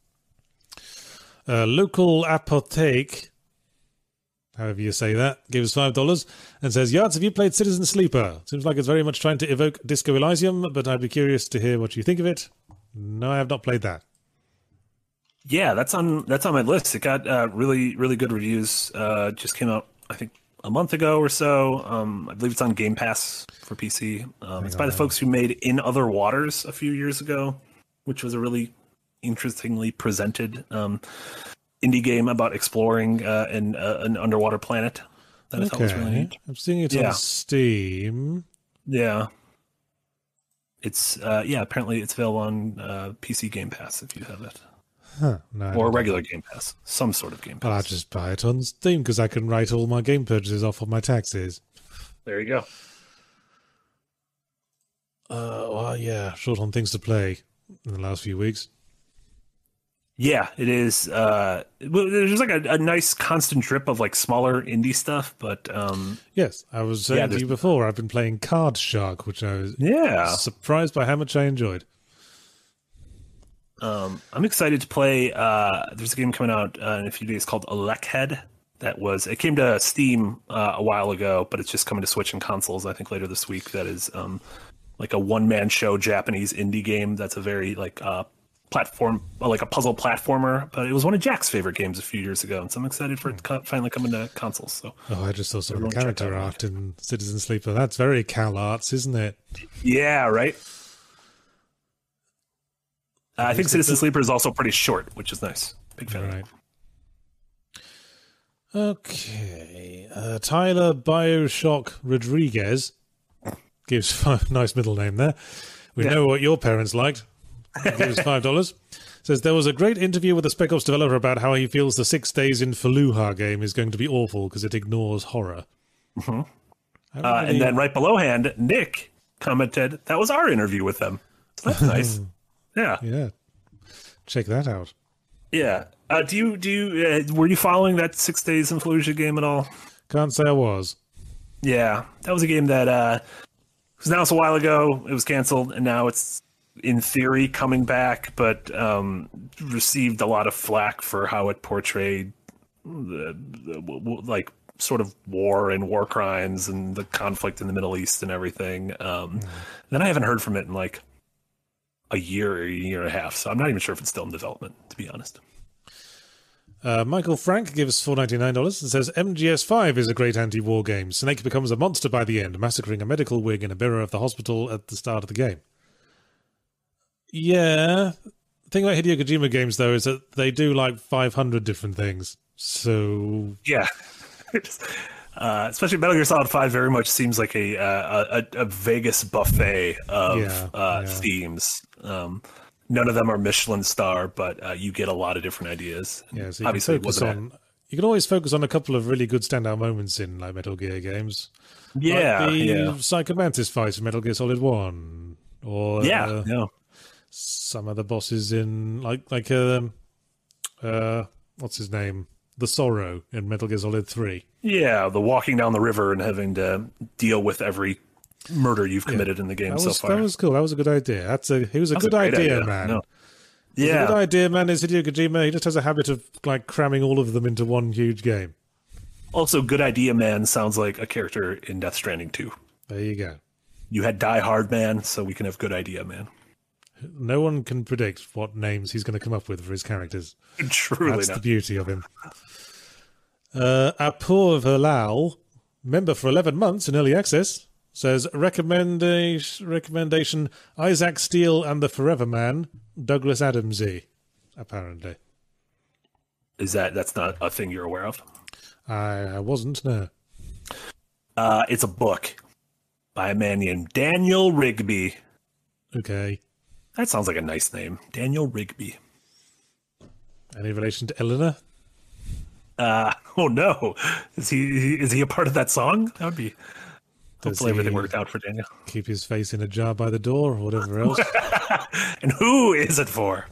Uh, local apotheke, however you say that, gives five dollars and says, Yards, have you played Citizen Sleeper? Seems like it's very much trying to evoke Disco Elysium, but I'd be curious to hear what you think of it. No, I have not played that. Yeah, that's on that's on my list. It got uh, really really good reviews. Uh, just came out, I think, a month ago or so. Um, I believe it's on Game Pass for P C. Um, it's by the folks who made In Other Waters a few years ago, which was a really interestingly presented um, indie game about exploring uh, an uh, an underwater planet. That I thought was really neat. I'm seeing it Yeah. on Steam. Yeah, it's uh, yeah. Apparently, it's available on uh, P C Game Pass if you have it. Huh, no, I Or don't. regular Game Pass, some sort of Game Well, I'll Pass. just buy it on Steam because I can write all my game purchases off of my taxes. There you go. Uh, well, yeah, short on things to play in the last few weeks. Yeah, it is. Uh, well, there's like a, a nice constant drip of like smaller indie stuff, but um, Yes, I was saying Yeah, to there's- you before, I've been playing Card Shark, which I was yeah, surprised by how much I enjoyed. um, I'm excited to play. Uh, there's a game coming out uh, in a few days called Elekhead. That was it came to Steam uh, a while ago, but it's just coming to Switch and consoles. I think later this week. That is um, like a one man show Japanese indie game. That's a very like uh, platform, like a puzzle platformer. But it was one of Jack's favorite games a few years ago, and so I'm excited for it to co- finally come into consoles. So Oh, I just saw some of the Everyone check character that out. art in Citizen Sleeper. That's very Cal Arts, isn't it? yeah, right. Uh, I think Is it Citizen the- Sleeper is also pretty short, which is nice. Big fan. of it. Right. Okay. Uh, Tyler Bioshock Rodriguez gives five, nice middle name there. We Yeah. know what your parents liked. Gives five dollars. Says there was a great interview with a Spec Ops developer about how he feels the Six Days in Fallujah game is going to be awful because it ignores horror. Mhm. Uh, really... And then right below hand, Nick commented, that was our interview with them. So that's nice. Yeah. Yeah. Check that out. Yeah. Uh, do you, do you, uh, were you following that Six Days in Fallujah game at all? Can't say I was. Yeah. That was a game that uh, was announced a while ago. It was canceled, and now it's in theory coming back, but um, received a lot of flack for how it portrayed the, the, like sort of war and war crimes and the conflict in the Middle East and everything. Um, mm. Then I haven't heard from it in like a year or a year and a half, so I'm not even sure if it's still in development, to be honest. Uh, Michael Frank gives four dollars and ninety-nine cents and says, M G S five is a great anti-war game. Snake becomes a monster by the end, massacring a medical wig in a mirror of the hospital at the start of the game. Yeah. The thing about Hideo Kojima games, though, is that they do like five hundred different things. So... Yeah. uh, especially Metal Gear Solid five very much seems like a uh, a, a Vegas buffet of yeah, uh, yeah. themes. Um, none of them are Michelin star, but uh, you get a lot of different ideas. Yeah, so you Obviously, can focus on... You can always focus on a couple of really good standout moments in like Metal Gear games. Yeah, like the yeah. Psycho Mantis fight in Metal Gear Solid one. Or... Yeah, uh, yeah. Some of the bosses in like like um uh what's his name, the Sorrow in Metal Gear Solid three. Yeah, the walking down the river and having to deal with every murder you've committed yeah. in the game that so was, far. That was cool. That was a good idea. That's a he was a That's good a idea, idea, man. No. He's Yeah, a good idea, man. Is Hideo Kojima? He just has a habit of like cramming all of them into one huge game. Also, Good Idea Man sounds like a character in Death Stranding two. There you go. You had Die Hard Man, so we can have Good Idea Man. No one can predict what names he's going to come up with for his characters. Truly That's not. the beauty of him. Uh, Apur Verlal, member for eleven months in early access, says recommendation, recommendation Isaac Steele and the Forever Man, Douglas Adamsy, apparently. Is that, that's not a thing you're aware of? I, I wasn't, no. Uh, it's a book by a man named Daniel Rigby. Okay. That sounds like a nice name. Daniel Rigby. Any relation to Eleanor? Uh, oh no. Is he is he a part of that song? That would be... Does Hopefully everything he worked out for Daniel. Keep his face in a jar by the door or whatever else. And who is it for?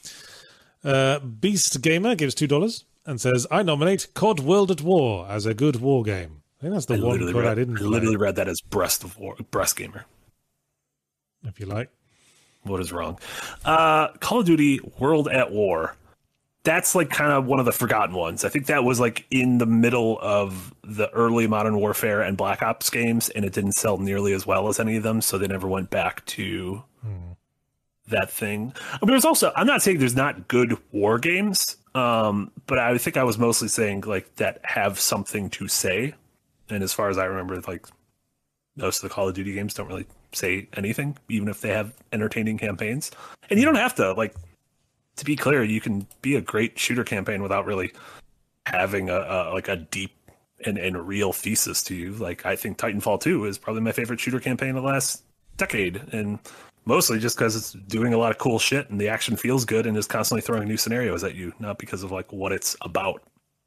Uh, Beast Gamer gives two dollars and says, I nominate C O D World at War as a good war game. I think that's the I one literally C O D read, I didn't I play, literally read that as Breast of War, Breast Gamer. if you like. What is wrong? Uh, Call of Duty World at War. That's like kind of one of the forgotten ones. I think that was like in the middle of the early Modern Warfare and Black Ops games, and it didn't sell nearly as well as any of them, so they never went back to hmm. that thing. I mean, there's also, I'm not saying there's not good war games, um, but I think I was mostly saying like that have something to say. And as far as I remember, like most of the Call of Duty games don't really say anything, even if they have entertaining campaigns. And you don't have to, like, to be clear, you can be a great shooter campaign without really having a, a like a deep and, and real thesis to you. Like, I think Titanfall two is probably my favorite shooter campaign of the last decade, and mostly just because it's doing a lot of cool shit and the action feels good and is constantly throwing new scenarios at you, not because of like what it's about.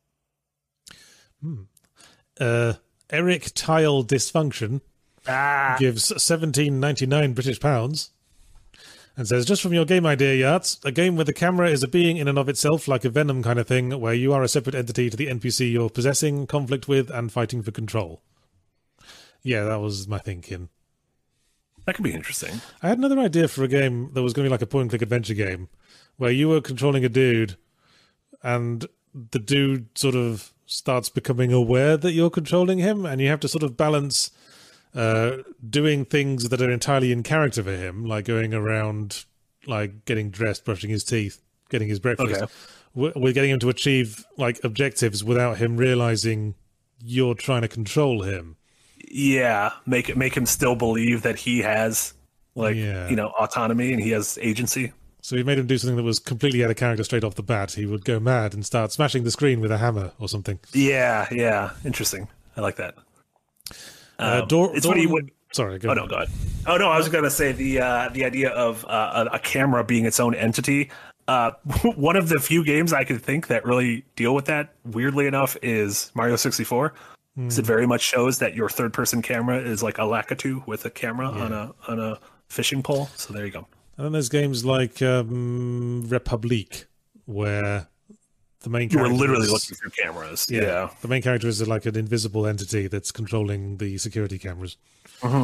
Hmm. Uh, Eric Tile Dysfunction ah. gives seventeen ninety-nine British pounds. And says, just from your game idea, Yachts, a game where the camera is a being in and of itself, like a Venom kind of thing, where you are a separate entity to the N P C you're possessing, conflict with, and fighting for control. Yeah, that was my thinking. That could be interesting. I had another idea for a game that was going to be like a point-and-click adventure game, where you were controlling a dude, and the dude sort of starts becoming aware that you're controlling him, and you have to sort of balance... Uh, doing things that are entirely in character for him, like going around, like getting dressed, brushing his teeth, getting his breakfast. Okay. We're, we're getting him to achieve like objectives without him realizing you're trying to control him. Yeah, make it make him still believe that he has like yeah. you know autonomy and he has agency. So we made him do something that was completely out of character straight off the bat. He would go mad and start smashing the screen with a hammer or something. Yeah, yeah, interesting. I like that. Uh, Dor- it's Dor- funny. When, sorry, go oh ahead. no, go ahead. Oh no, I was going to say the uh, the idea of uh, a, a camera being its own entity. Uh, one of the few games I could think that really deal with that, weirdly enough, is Mario sixty-four. because it very much shows that your third person camera is like a Lakitu with a camera yeah. on a on a fishing pole. So there you go. And then there's games like um, Republic, where the main you character were literally is, looking through cameras. Yeah. yeah, the main character is like an invisible entity that's controlling the security cameras. Uh-huh.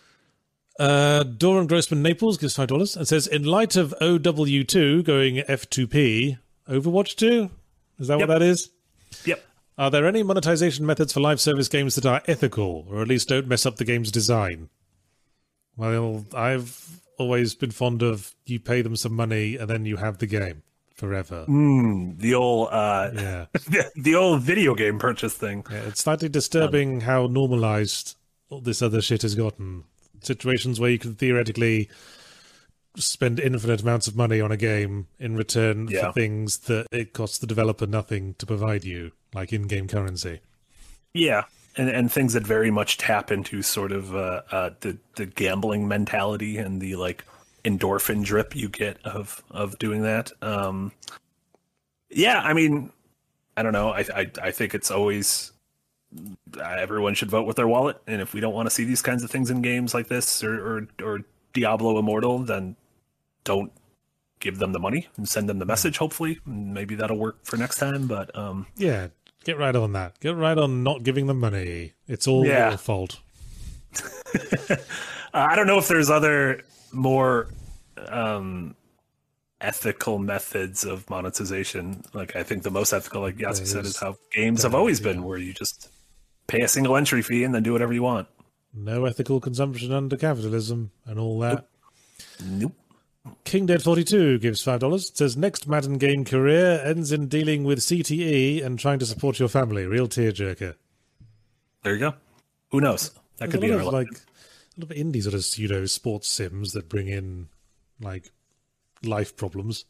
Uh, Doran Grossman Naples gives five dollars and says, in light of O W two going F two P, Overwatch two? Is that yep. what that is? Yep. Are there any monetization methods for live service games that are ethical, or at least don't mess up the game's design? Well, I've always been fond of you pay them some money and then you have the game forever. Mm, the old uh, yeah, the, the old video game purchase thing. Yeah, it's slightly disturbing um, how normalized all this other shit has gotten. Situations where you can theoretically spend infinite amounts of money on a game in return yeah. for things that it costs the developer nothing to provide you, like in-game currency. Yeah, and and things that very much tap into sort of uh, uh, the the gambling mentality and the like endorphin drip you get of of doing that. Um, yeah, I mean, I don't know. I I, I think it's always. Everyone should vote with their wallet, and if we don't want to see these kinds of things in games like this or, or or Diablo Immortal, then don't give them the money and send them the message. Hopefully, maybe that'll work for next time. But um, yeah, get right on that. Get right on not giving them money. It's all yeah. your fault. uh, I don't know if there's other more um, ethical methods of monetization. Like I think the most ethical, like Yassi said, is how games have always been, yeah. where you just pay a single entry fee and then do whatever you want. No ethical consumption under capitalism and all that. Nope. nope. King Dead forty-two gives five dollars. It says, next Madden game career ends in dealing with C T E and trying to support your family. Real tearjerker. There you go. Who knows? That There's could be a lot of, like a lot of indie sort of pseudo sports sims that bring in like life problems.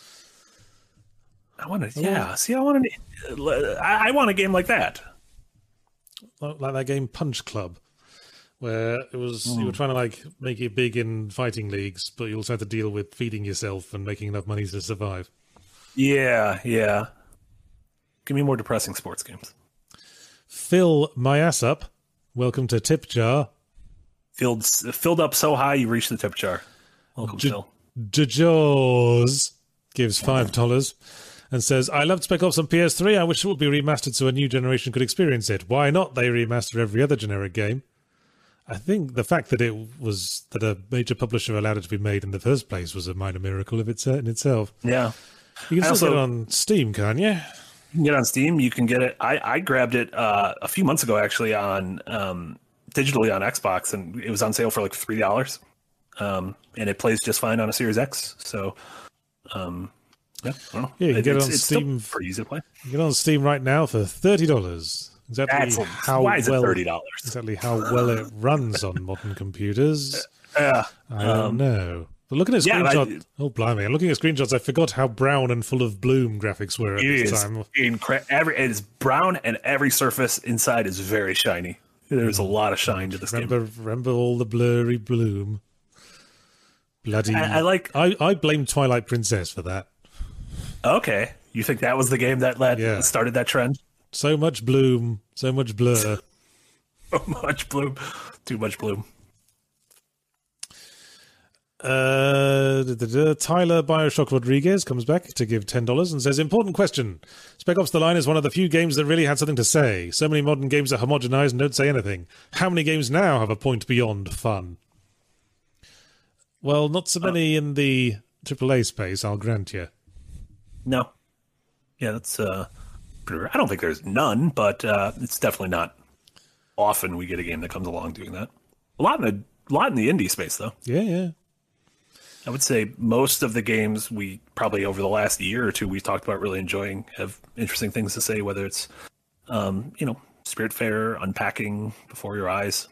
I want to, yeah. See, I want to, I want a game like that. Like that game Punch Club, where it was mm. you were trying to like make it big in fighting leagues, but you also had to deal with feeding yourself and making enough money to survive. Yeah, yeah. Give me more depressing sports games. Fill my ass up. Welcome to Tip Jar. Filled filled up so high you reach the tip jar. Welcome, J- Phil. Jaws gives five dollars. And says, I loved Spec Ops on P S three. I wish it would be remastered so a new generation could experience it. Why not they remaster every other generic game? I think the fact that it was that a major publisher allowed it to be made in the first place was a minor miracle of its, in itself. Yeah. You can I still also, get it on Steam, can't you? You can get it on Steam. You can get it. I, I grabbed it uh, a few months ago, actually, on um, digitally on Xbox, and it was on sale for like three dollars. Um, and it plays just fine on a Series X. So, um, yeah, I don't know. Yeah, you can it, get it it's, on it's Steam. Still pretty easy to play. You get it on Steam right now for thirty dollars. Exactly That's a, how why is well, it thirty dollars? Exactly how well it runs on modern computers. Yeah, I don't um, know. But looking at yeah, screenshots, I, oh blimey! I'm looking at screenshots. I forgot how brown and full of bloom graphics were at it this is time. Incre- every it is brown, and every surface inside is very shiny. There's a lot of shine to this remember, game. Remember all the blurry bloom. Bloody! I, I like. I, I blame Twilight Princess for that. Okay, you think that was the game that led Yeah. started that trend? So much bloom, so much blur. So much bloom, too much bloom. Uh, da, da, da. Tyler Bioshock Rodriguez comes back to give ten dollars and says, important question. Spec Ops The Line is one of the few games that really had something to say. So many modern games are homogenized and don't say anything. How many games now have a point beyond fun? Well, not so many uh, in the triple A space, I'll grant you. No. Yeah, that's... uh I don't think there's none, but uh, it's definitely not often we get a game that comes along doing that. A lot in the, a lot in the indie space, though. Yeah, yeah. I would say most of the games we probably over the last year or two we've talked about really enjoying have interesting things to say, whether it's, um, you know, Spiritfarer, Unpacking, Before Your Eyes.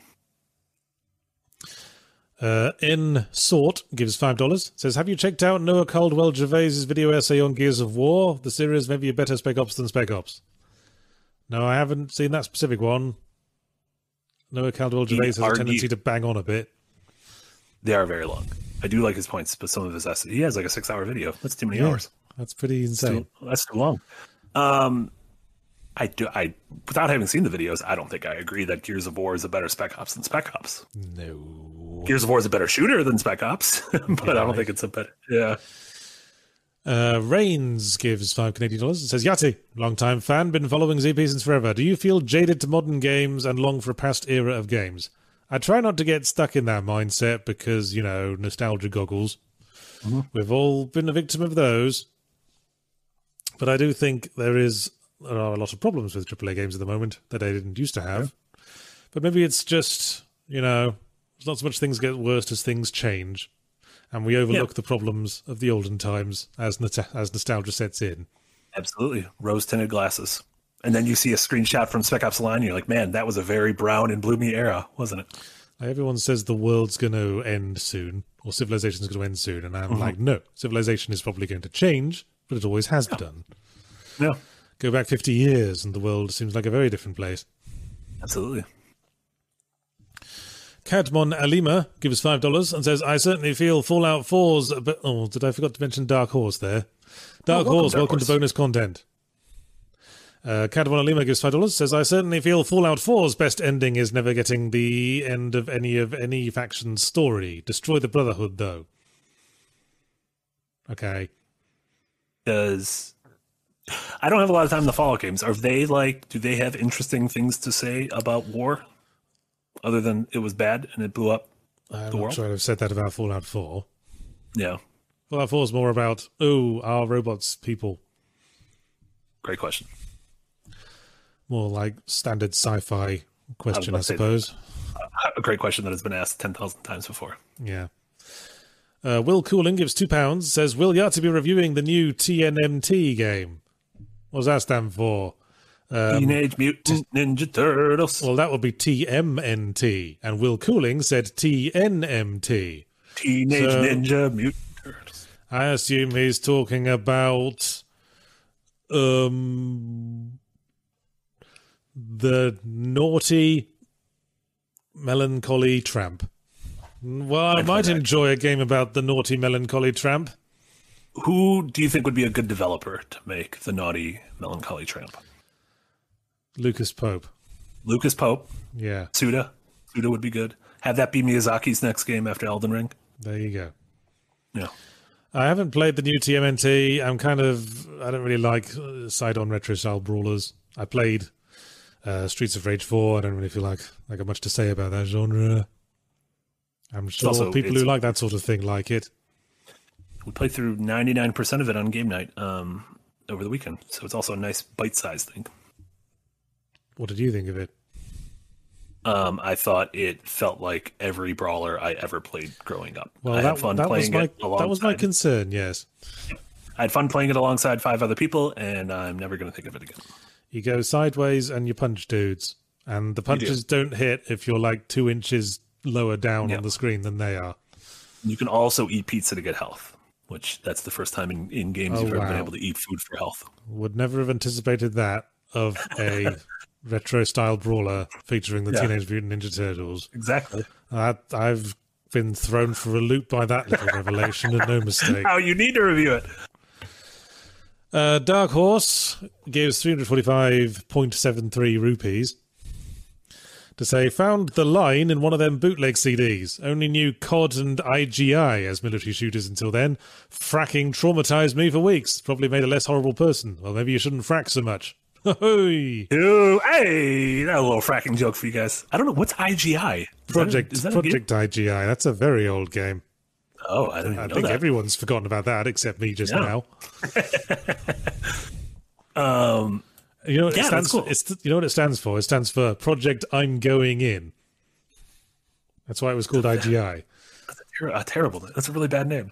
Uh, in Sort gives five dollars. Says, have you checked out Noah Caldwell Gervais's video essay on Gears of War? The series may be a better Spec Ops than Spec Ops. No, I haven't seen that specific one. Noah Caldwell Gervais has a tendency to bang on a bit. They are very long. I do like his points, but some of his essays, he has like a six-hour video. That's too many yeah, hours. That's pretty insane. That's too, that's too long. Um, I do. I without having seen the videos, I don't think I agree that Gears of War is a better Spec Ops than Spec Ops. No. Gears of War is a better shooter than Spec Ops, but yeah, I don't right. think it's a better. Yeah. Uh, Reigns gives five Canadian dollars and says, Yati, long-time fan, been following Z P since forever. Do you feel jaded to modern games and long for a past era of games? I try not to get stuck in that mindset because, you know, nostalgia goggles. Mm-hmm. We've all been a victim of those. But I do think there is there are a lot of problems with triple A games at the moment that I didn't used to have. Yeah. But maybe it's just, you know, it's not so much things get worse as things change. And we overlook yeah. the problems of the olden times as as nostalgia sets in. Absolutely. Rose-tinted glasses. And then you see a screenshot from Spec Ops Line, and you're like, man, that was a very brown and bloomy era, wasn't it? Everyone says the world's going to end soon, or civilization's going to end soon. And I'm mm-hmm. like, no, civilization is probably going to change, but it always has yeah. done. Yeah. Go back fifty years, and the world seems like a very different place. Absolutely. Cadmon Alima gives five dollars and says, I certainly feel Fallout four's... But, oh, did I forget to mention Dark Horse there? Dark oh, welcome, Horse, Dark welcome Horse. to bonus content. Uh, Cadmon Alima gives five dollars, says, I certainly feel Fallout four's best ending is never getting the end of any of any faction's story. Destroy the Brotherhood, though. Okay. Does... I don't have a lot of time in the Fallout games. Are they like... Do they have interesting things to say about war? Other than it was bad and it blew up I'm the world? I'm not sure I've said that about Fallout four. Yeah. Fallout four is more about, oh, are robots people? Great question. More like standard sci-fi question, I, I suppose. A great question that has been asked ten thousand times before. Yeah. Uh, Will Cooling gives two pounds, says, will Yahtzee be reviewing the new T N M T game? What does that stand for? Um, Teenage Mutant Ninja Turtles. Well, that would be T M N T. And Will Cooling said T N M T. Teenage so, Ninja Mutant Turtles. I assume he's talking about um, the naughty, melancholy tramp. Well, I might enjoy a game about the naughty, melancholy tramp. Who do you think would be a good developer to make the naughty, melancholy tramp? Lucas Pope. Lucas Pope. Yeah. Suda. Suda would be good. Have that be Miyazaki's next game after Elden Ring. There you go. Yeah. I haven't played the new T M N T. I'm kind of... I don't really like side-on retro-style brawlers. I played uh, Streets of Rage four. I don't really feel like I got much to say about that genre. I'm sure also, people who like that sort of thing like it. We played through ninety-nine percent of it on game night um, over the weekend. So it's also a nice bite-sized thing. What did you think of it? Um, I thought it felt like every brawler I ever played growing up. Well, I that, had fun that playing was my, it alongside. That was my concern, yes. I had fun playing it alongside five other people, and I'm never going to think of it again. You go sideways and you punch dudes, and the punches do. don't hit if you're like two inches lower down yep. on the screen than they are. You can also eat pizza to get health, which that's the first time in, in games oh, you've wow. ever been able to eat food for health. Would never have anticipated that of a retro-style brawler featuring the yeah. Teenage Mutant Ninja Turtles. Exactly. Uh, I've been thrown for a loop by that little revelation, and no mistake. Oh, you need to review it. Uh, Dark Horse gives three hundred forty-five point seven three rupees to say, found the line in one of them bootleg C Ds. Only knew C O D and I G I as military shooters until then. Fracking traumatized me for weeks. Probably made a less horrible person. Well, maybe you shouldn't frack so much. Hey, hey, that a little fracking joke for you guys. I don't know, what's I G I? Is Project that, is that Project I G I. That's a very old game. Oh, I don't even I know think that. everyone's forgotten about that except me just yeah. now. um, you know what yeah, it stands cool. for? It's, you know what it stands for? It stands for Project I'm Going In. That's why it was called I G I. That's a, ter- a terrible. That's a really bad name.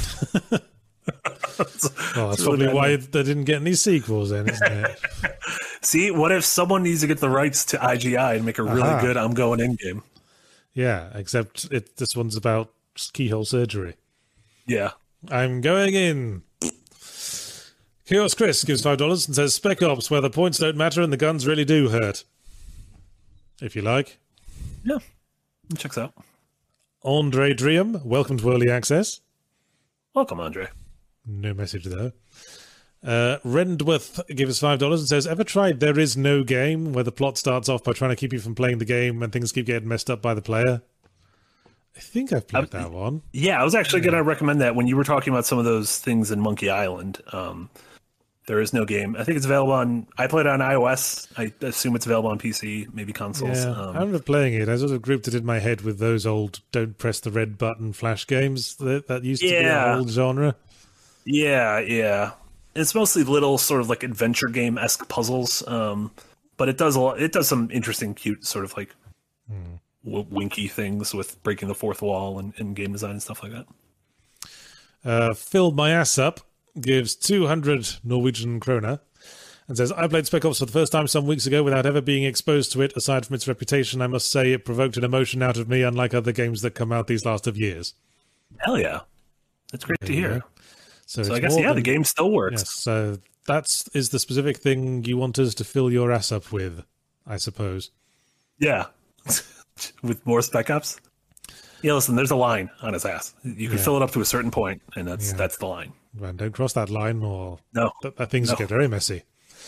that's, well, that's really probably why name. They didn't get any sequels then, isn't it? See, what if someone needs to get the rights to I G I and make a really Aha. good I'm Going In game? Yeah, except it. This one's about keyhole surgery. Yeah. I'm going in. Chaos Chris gives five dollars and says, Spec Ops, where the points don't matter and the guns really do hurt. If you like. Yeah. It checks out. Andre Drium, welcome to Early Access. Welcome, Andre. No message, though. Uh, Rendworth gives five dollars and says, ever tried There Is No Game, where the plot starts off by trying to keep you from playing the game and things keep getting messed up by the player? I think I've played I, that one. Yeah, I was actually going to recommend that when you were talking about some of those things in Monkey Island. Um, There Is No Game. I think it's available on... I played it on iOS. I assume it's available on P C, maybe consoles. Yeah, um, I remember playing it. I sort of grouped it in my head with those old don't press the red button flash games that, that used to Yeah. be an old genre. Yeah, yeah. It's mostly little sort of like adventure game-esque puzzles, um, but it does a lot, it does some interesting, cute sort of like Hmm. w- winky things with breaking the fourth wall and, and game design and stuff like that. Uh, Fill My Ass Up gives two hundred Norwegian kroner and says, I played Spec Ops for the first time some weeks ago without ever being exposed to it. Aside from its reputation, I must say it provoked an emotion out of me, unlike other games that come out these last of years. Hell yeah. That's great to hear. So, So it's I guess, more yeah, than- the game still works. Yes, so that's is the specific thing you want us to fill your ass up with, I suppose. Yeah. With more Spec Ops? Yeah, listen, there's a line on his ass. You can Yeah. fill it up to a certain point, and that's Yeah. that's the line. And don't cross that line, or No. th- that things No. get very messy.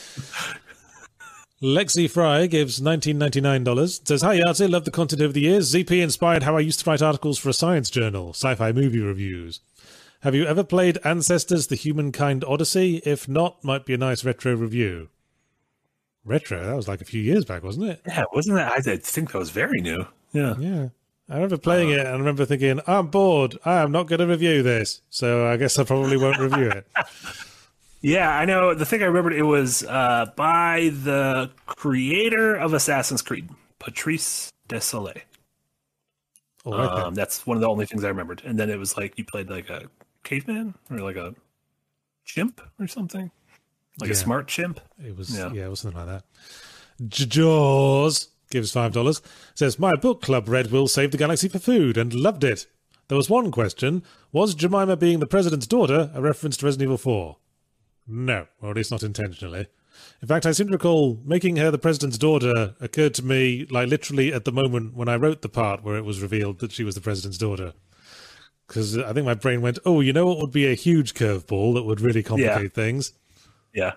Lexi Fry gives nineteen ninety-nine dollars. Says, hi, Yahtzee, love the content over the years. Z P inspired how I used to write articles for a science journal, sci-fi movie reviews. Have you ever played Ancestors, The Humankind Odyssey? If not, might be a nice retro review. Retro? That was like a few years back, wasn't it? Yeah, wasn't that? I think that was very new. Yeah. Yeah. I remember playing it and I remember thinking, I'm bored. I am not going to review this. So I guess I probably won't review it. Yeah, I know. The thing I remembered, it was uh, by the creator of Assassin's Creed, Patrice Desolé. All right, then. Um, that's one of the only things I remembered. And then it was like you played like a caveman or like a chimp or something, like Yeah. a smart chimp. It was, yeah, Yeah. it was something like that. J- Jaws gives five dollars. Says, my book club read Will Save the Galaxy for Food and loved it. There was one question. Was Jemima being the president's daughter a reference to Resident Evil four? No, or at least not intentionally. In fact, I seem to recall making her the president's daughter occurred to me, like, literally at the moment when I wrote the part where it was revealed that she was the president's daughter. Because I think my brain went, oh, you know what would be a huge curveball that would really complicate Yeah. things? Yeah.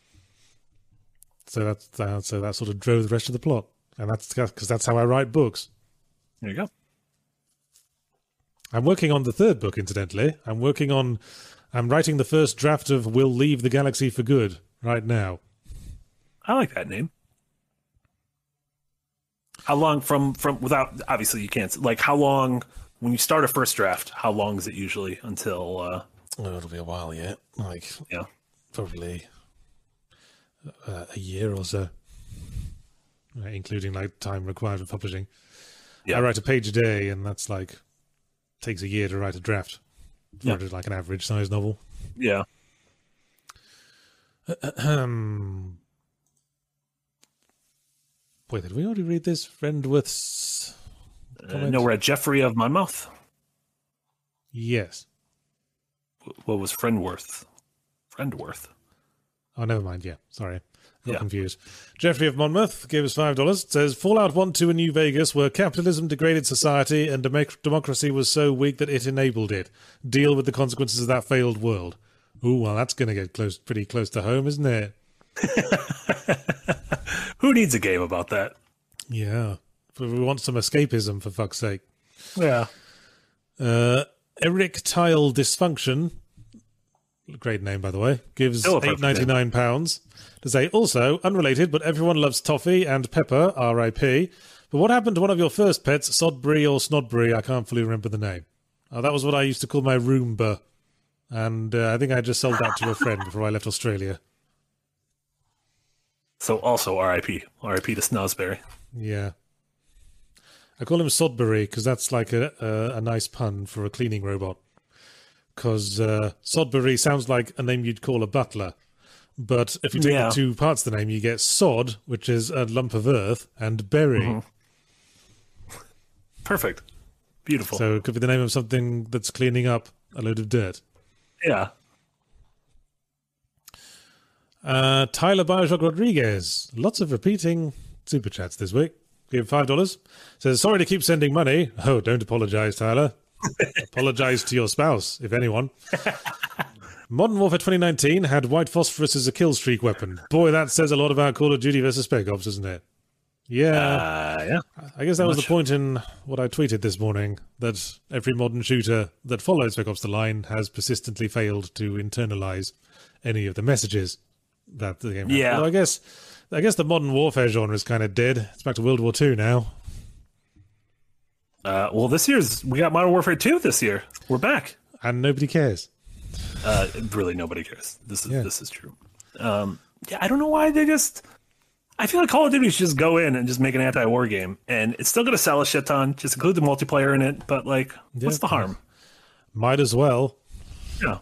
So that's uh, so that sort of drove the rest of the plot, and that's because that's how I write books. There you go. I'm working on the third book, incidentally. I'm working on, I'm writing the first draft of "We'll Leave the Galaxy for Good" right now. I like that name. How long from from without obviously you can't like how long when you start a first draft? How long is it usually until? Uh, Oh, it'll be a while yet, like yeah. probably uh, a year or so, uh, including like time required for publishing. Yeah. I write a page a day, and that's like takes a year to write a draft for Yeah. like an average size novel. Yeah. Um, wait, did we already read this? Rendworth's Uh, comment? no, we're at Jeffrey of Monmouth. Yes. What was Friendworth? Friendworth. Oh, never mind. Yeah, sorry. Got Yeah. confused. Jeffrey of Monmouth gives five dollars. Says, Fallout one, two, and New Vegas, where capitalism degraded society and democ- democracy was so weak that it enabled it. Deal with the consequences of that failed world. Ooh, well, that's going to get close, pretty close to home, isn't it? Who needs a game about that? Yeah. But we want some escapism, for fuck's sake. Yeah. Uh, Erectile Dysfunction, great name by the way, gives Still a perfect eight ninety-nine pounds to say, also, unrelated, but everyone loves toffee and pepper, R I P. But what happened to one of your first pets, Sodbury or Snodbury? I can't fully remember the name. Oh, that was what I used to call my Roomba. And uh, I think I just sold that to a friend before I left Australia. So also R I P. R I P to Snosberry. Yeah. I call him Sodbury because that's like a, a, a nice pun for a cleaning robot. Because uh, Sodbury sounds like a name you'd call a butler. But if you take Yeah. the two parts of the name, you get sod, which is a lump of earth, and berry. Mm-hmm. Perfect. Beautiful. So it could be the name of something that's cleaning up a load of dirt. yeah. Uh, Tyler Bioshock Rodriguez. Lots of repeating super chats this week. Give five dollars. Says, sorry to keep sending money. Oh, don't apologize, Tyler. Apologize to your spouse, if anyone. Modern Warfare twenty nineteen had white phosphorus as a kill streak weapon. Boy, that says a lot about Call of Duty versus Spec Ops, doesn't it? Yeah. Uh, yeah. I guess that Much. was the point in what I tweeted this morning, that every modern shooter that follows Spec Ops The Line has persistently failed to internalize any of the messages that the game has. Yeah. Although I guess, I guess the modern warfare genre is kind of dead. It's back to World War Two now. Uh, well, this year's we got Modern Warfare two this year. We're back, And nobody cares. uh, really, nobody cares. This is Yeah. this is true. Um, yeah, I don't know why they just. I feel like Call of Duty should just go in and just make an anti-war game, and it's still going to sell a shit ton. Just include the multiplayer in it, but like, what's Yeah. the harm? Might as well. Yeah.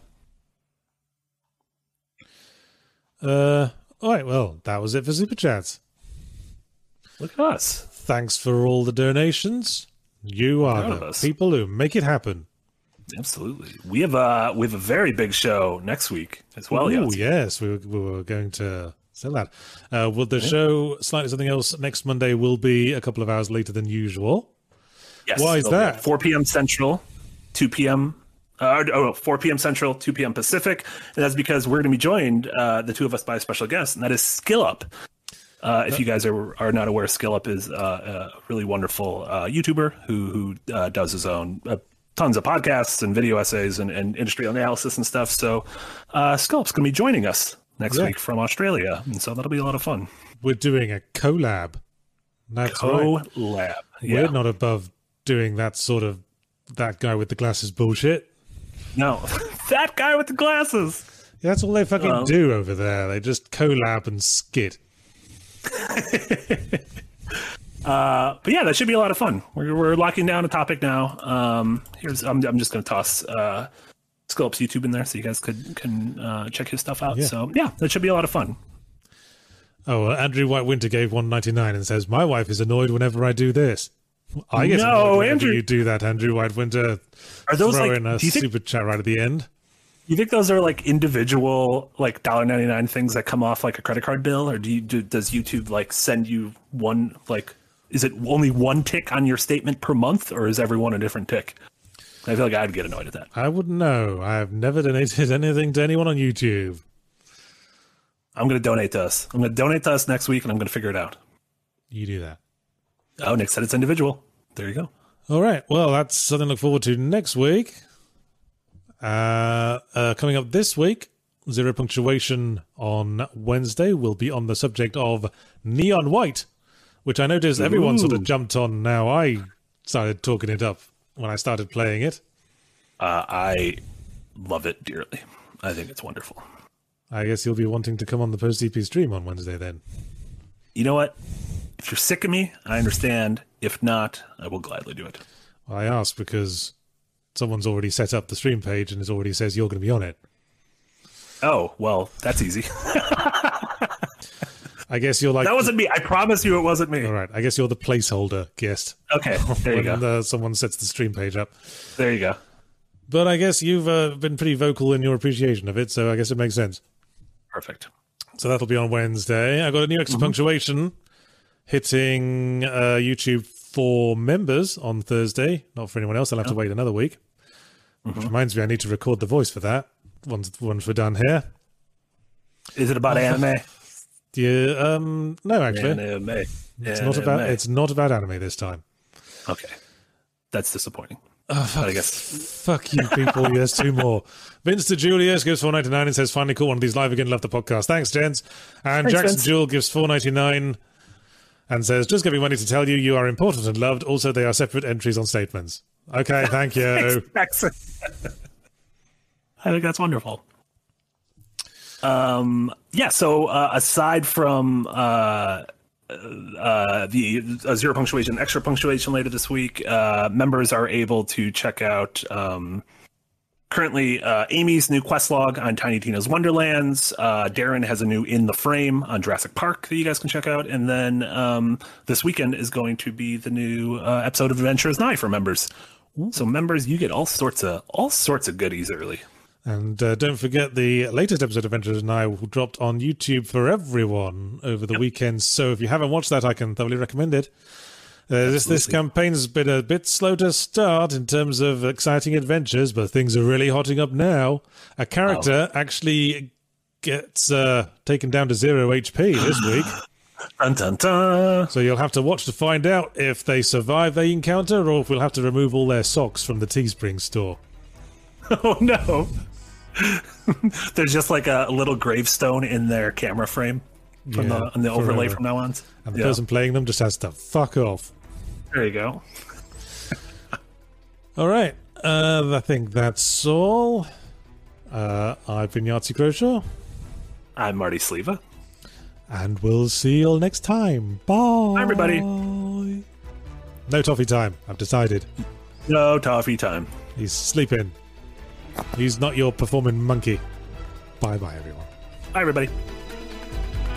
Uh, all right, well, that was it for Super Chats. Look at us. Thanks for all the donations. You are Proud of the us. people who make it happen. Absolutely. We have a we have a very big show next week as well. Oh, Yahtzee. yes, we were, we were going to sell that. Uh, well, the show, slightly something else, next Monday will be a couple of hours later than usual. Yes. Why is it'll be that? at four p.m. Central, two p.m. Uh, oh, four p.m. Central, two p.m. Pacific, and that's because we're going to be joined, uh, the two of us, by a special guest, and that is SkillUp. Uh, if you guys are are not aware, SkillUp is uh, a really wonderful uh, YouTuber who who uh, does his own uh, tons of podcasts and video essays and, and industry analysis and stuff. So uh, SkillUp's going to be joining us next Yeah. week from Australia, and so that'll be a lot of fun. We're doing a collab. That's right. Collab. Yeah. We're not above doing that sort of that guy with the glasses bullshit. No, that guy with the glasses. Yeah, that's all they fucking Um, do over there. They just collab and skit. Uh, but yeah, that should be a lot of fun. We're, we're locking down a topic now. Um, here's I'm, I'm just going to toss uh, SkillUp's YouTube in there so you guys could can uh, check his stuff out. Yeah. So yeah, that should be a lot of fun. Oh, uh, Andrew White Winter gave one ninety-nine and says, "My wife is annoyed whenever I do this." I get No, annoyed whenever Andrew- you do that, Andrew White Winter. Are those Throw like? in a Do you think super chat right at the end. you think those are like individual like one ninety-nine things that come off like a credit card bill, or do you do, does YouTube like send you one like? Is it only one tick on your statement per month, or is everyone a different tick? I feel like I'd get annoyed at that. I wouldn't know. I have never donated anything to anyone on YouTube. I'm going to donate to us. I'm going to donate to us next week, and I'm going to figure it out. You do that. Oh, Nick said it's individual. There you go. All right. Well, that's something to look forward to next week. Uh, uh, coming up this week, Zero Punctuation on Wednesday will be on the subject of Neon White, which I noticed everyone sort of Ooh. jumped on now. I started talking it up when I started playing it. Uh, I love it dearly. I think it's wonderful. I guess you'll be wanting to come on the post-C P stream on Wednesday then. You know what? If you're sick of me, I understand. If not, I will gladly do it. I asked because someone's already set up the stream page and it already says you're going to be on it. Oh, well, that's easy. I guess you're like... That wasn't me. I promise you it wasn't me. All right. I guess you're the placeholder guest. Okay, there you when go. uh, someone sets the stream page up. There you go. But I guess you've uh, been pretty vocal in your appreciation of it, so I guess it makes sense. Perfect. So that'll be on Wednesday. I got a new extra punctuation hitting uh, YouTube for members on Thursday. Not for anyone else. I'll have to wait another week. Which reminds me, I need to record the voice for that once, once we're done here. Is it about anime? Yeah, um, no, actually, Anime. it's not about. Anime. It's not about anime this time. Okay. That's disappointing. Oh, fuck, But I guess. fuck you, people. There's two more. Vince to Julius gives four ninety nine and says, "Finally caught one of these live again. Love the podcast. Thanks, gents." And Thanks, Jackson Vince. Jewel gives four ninety nine and says, "Just giving money to tell you you are important and loved. Also, they are separate entries on statements." Okay, thank you. Thanks. I think that's wonderful. Um, yeah, so uh, aside from uh, uh, the uh, zero punctuation, extra punctuation later this week, uh, members are able to check out um, currently uh, Amy's new quest log on Tiny Tina's Wonderlands. Uh, Darren has a new In the Frame on Jurassic Park that you guys can check out. And then um, this weekend is going to be the new uh, episode of Adventures Nigh for members. So members, you get all sorts of all sorts of goodies early. And uh, don't forget the latest episode of Adventures and I dropped on YouTube for everyone over the Yep. weekend. So if you haven't watched that, I can thoroughly recommend it. Uh, this this campaign's been a bit slow to start in terms of exciting adventures, but things are really hotting up now. A character oh. actually gets uh, taken down to zero H P this week. Dun, dun, dun. So you'll have to watch to find out if they survive the encounter or if we'll have to remove all their socks from the Teespring store. Oh, no. There's just like a little gravestone in their camera frame from yeah, the, on the overlay forever. from now on. And the yeah. person playing them just has to fuck off. There you go. All right. Uh, I think that's all. Uh, I've been Yahtzee Croshaw. I'm Marty Sleva. And we'll see you all next time. Bye. Bye, everybody. No toffee time. I've decided. No toffee time. He's sleeping. He's not your performing monkey. Bye-bye, everyone. Bye, everybody.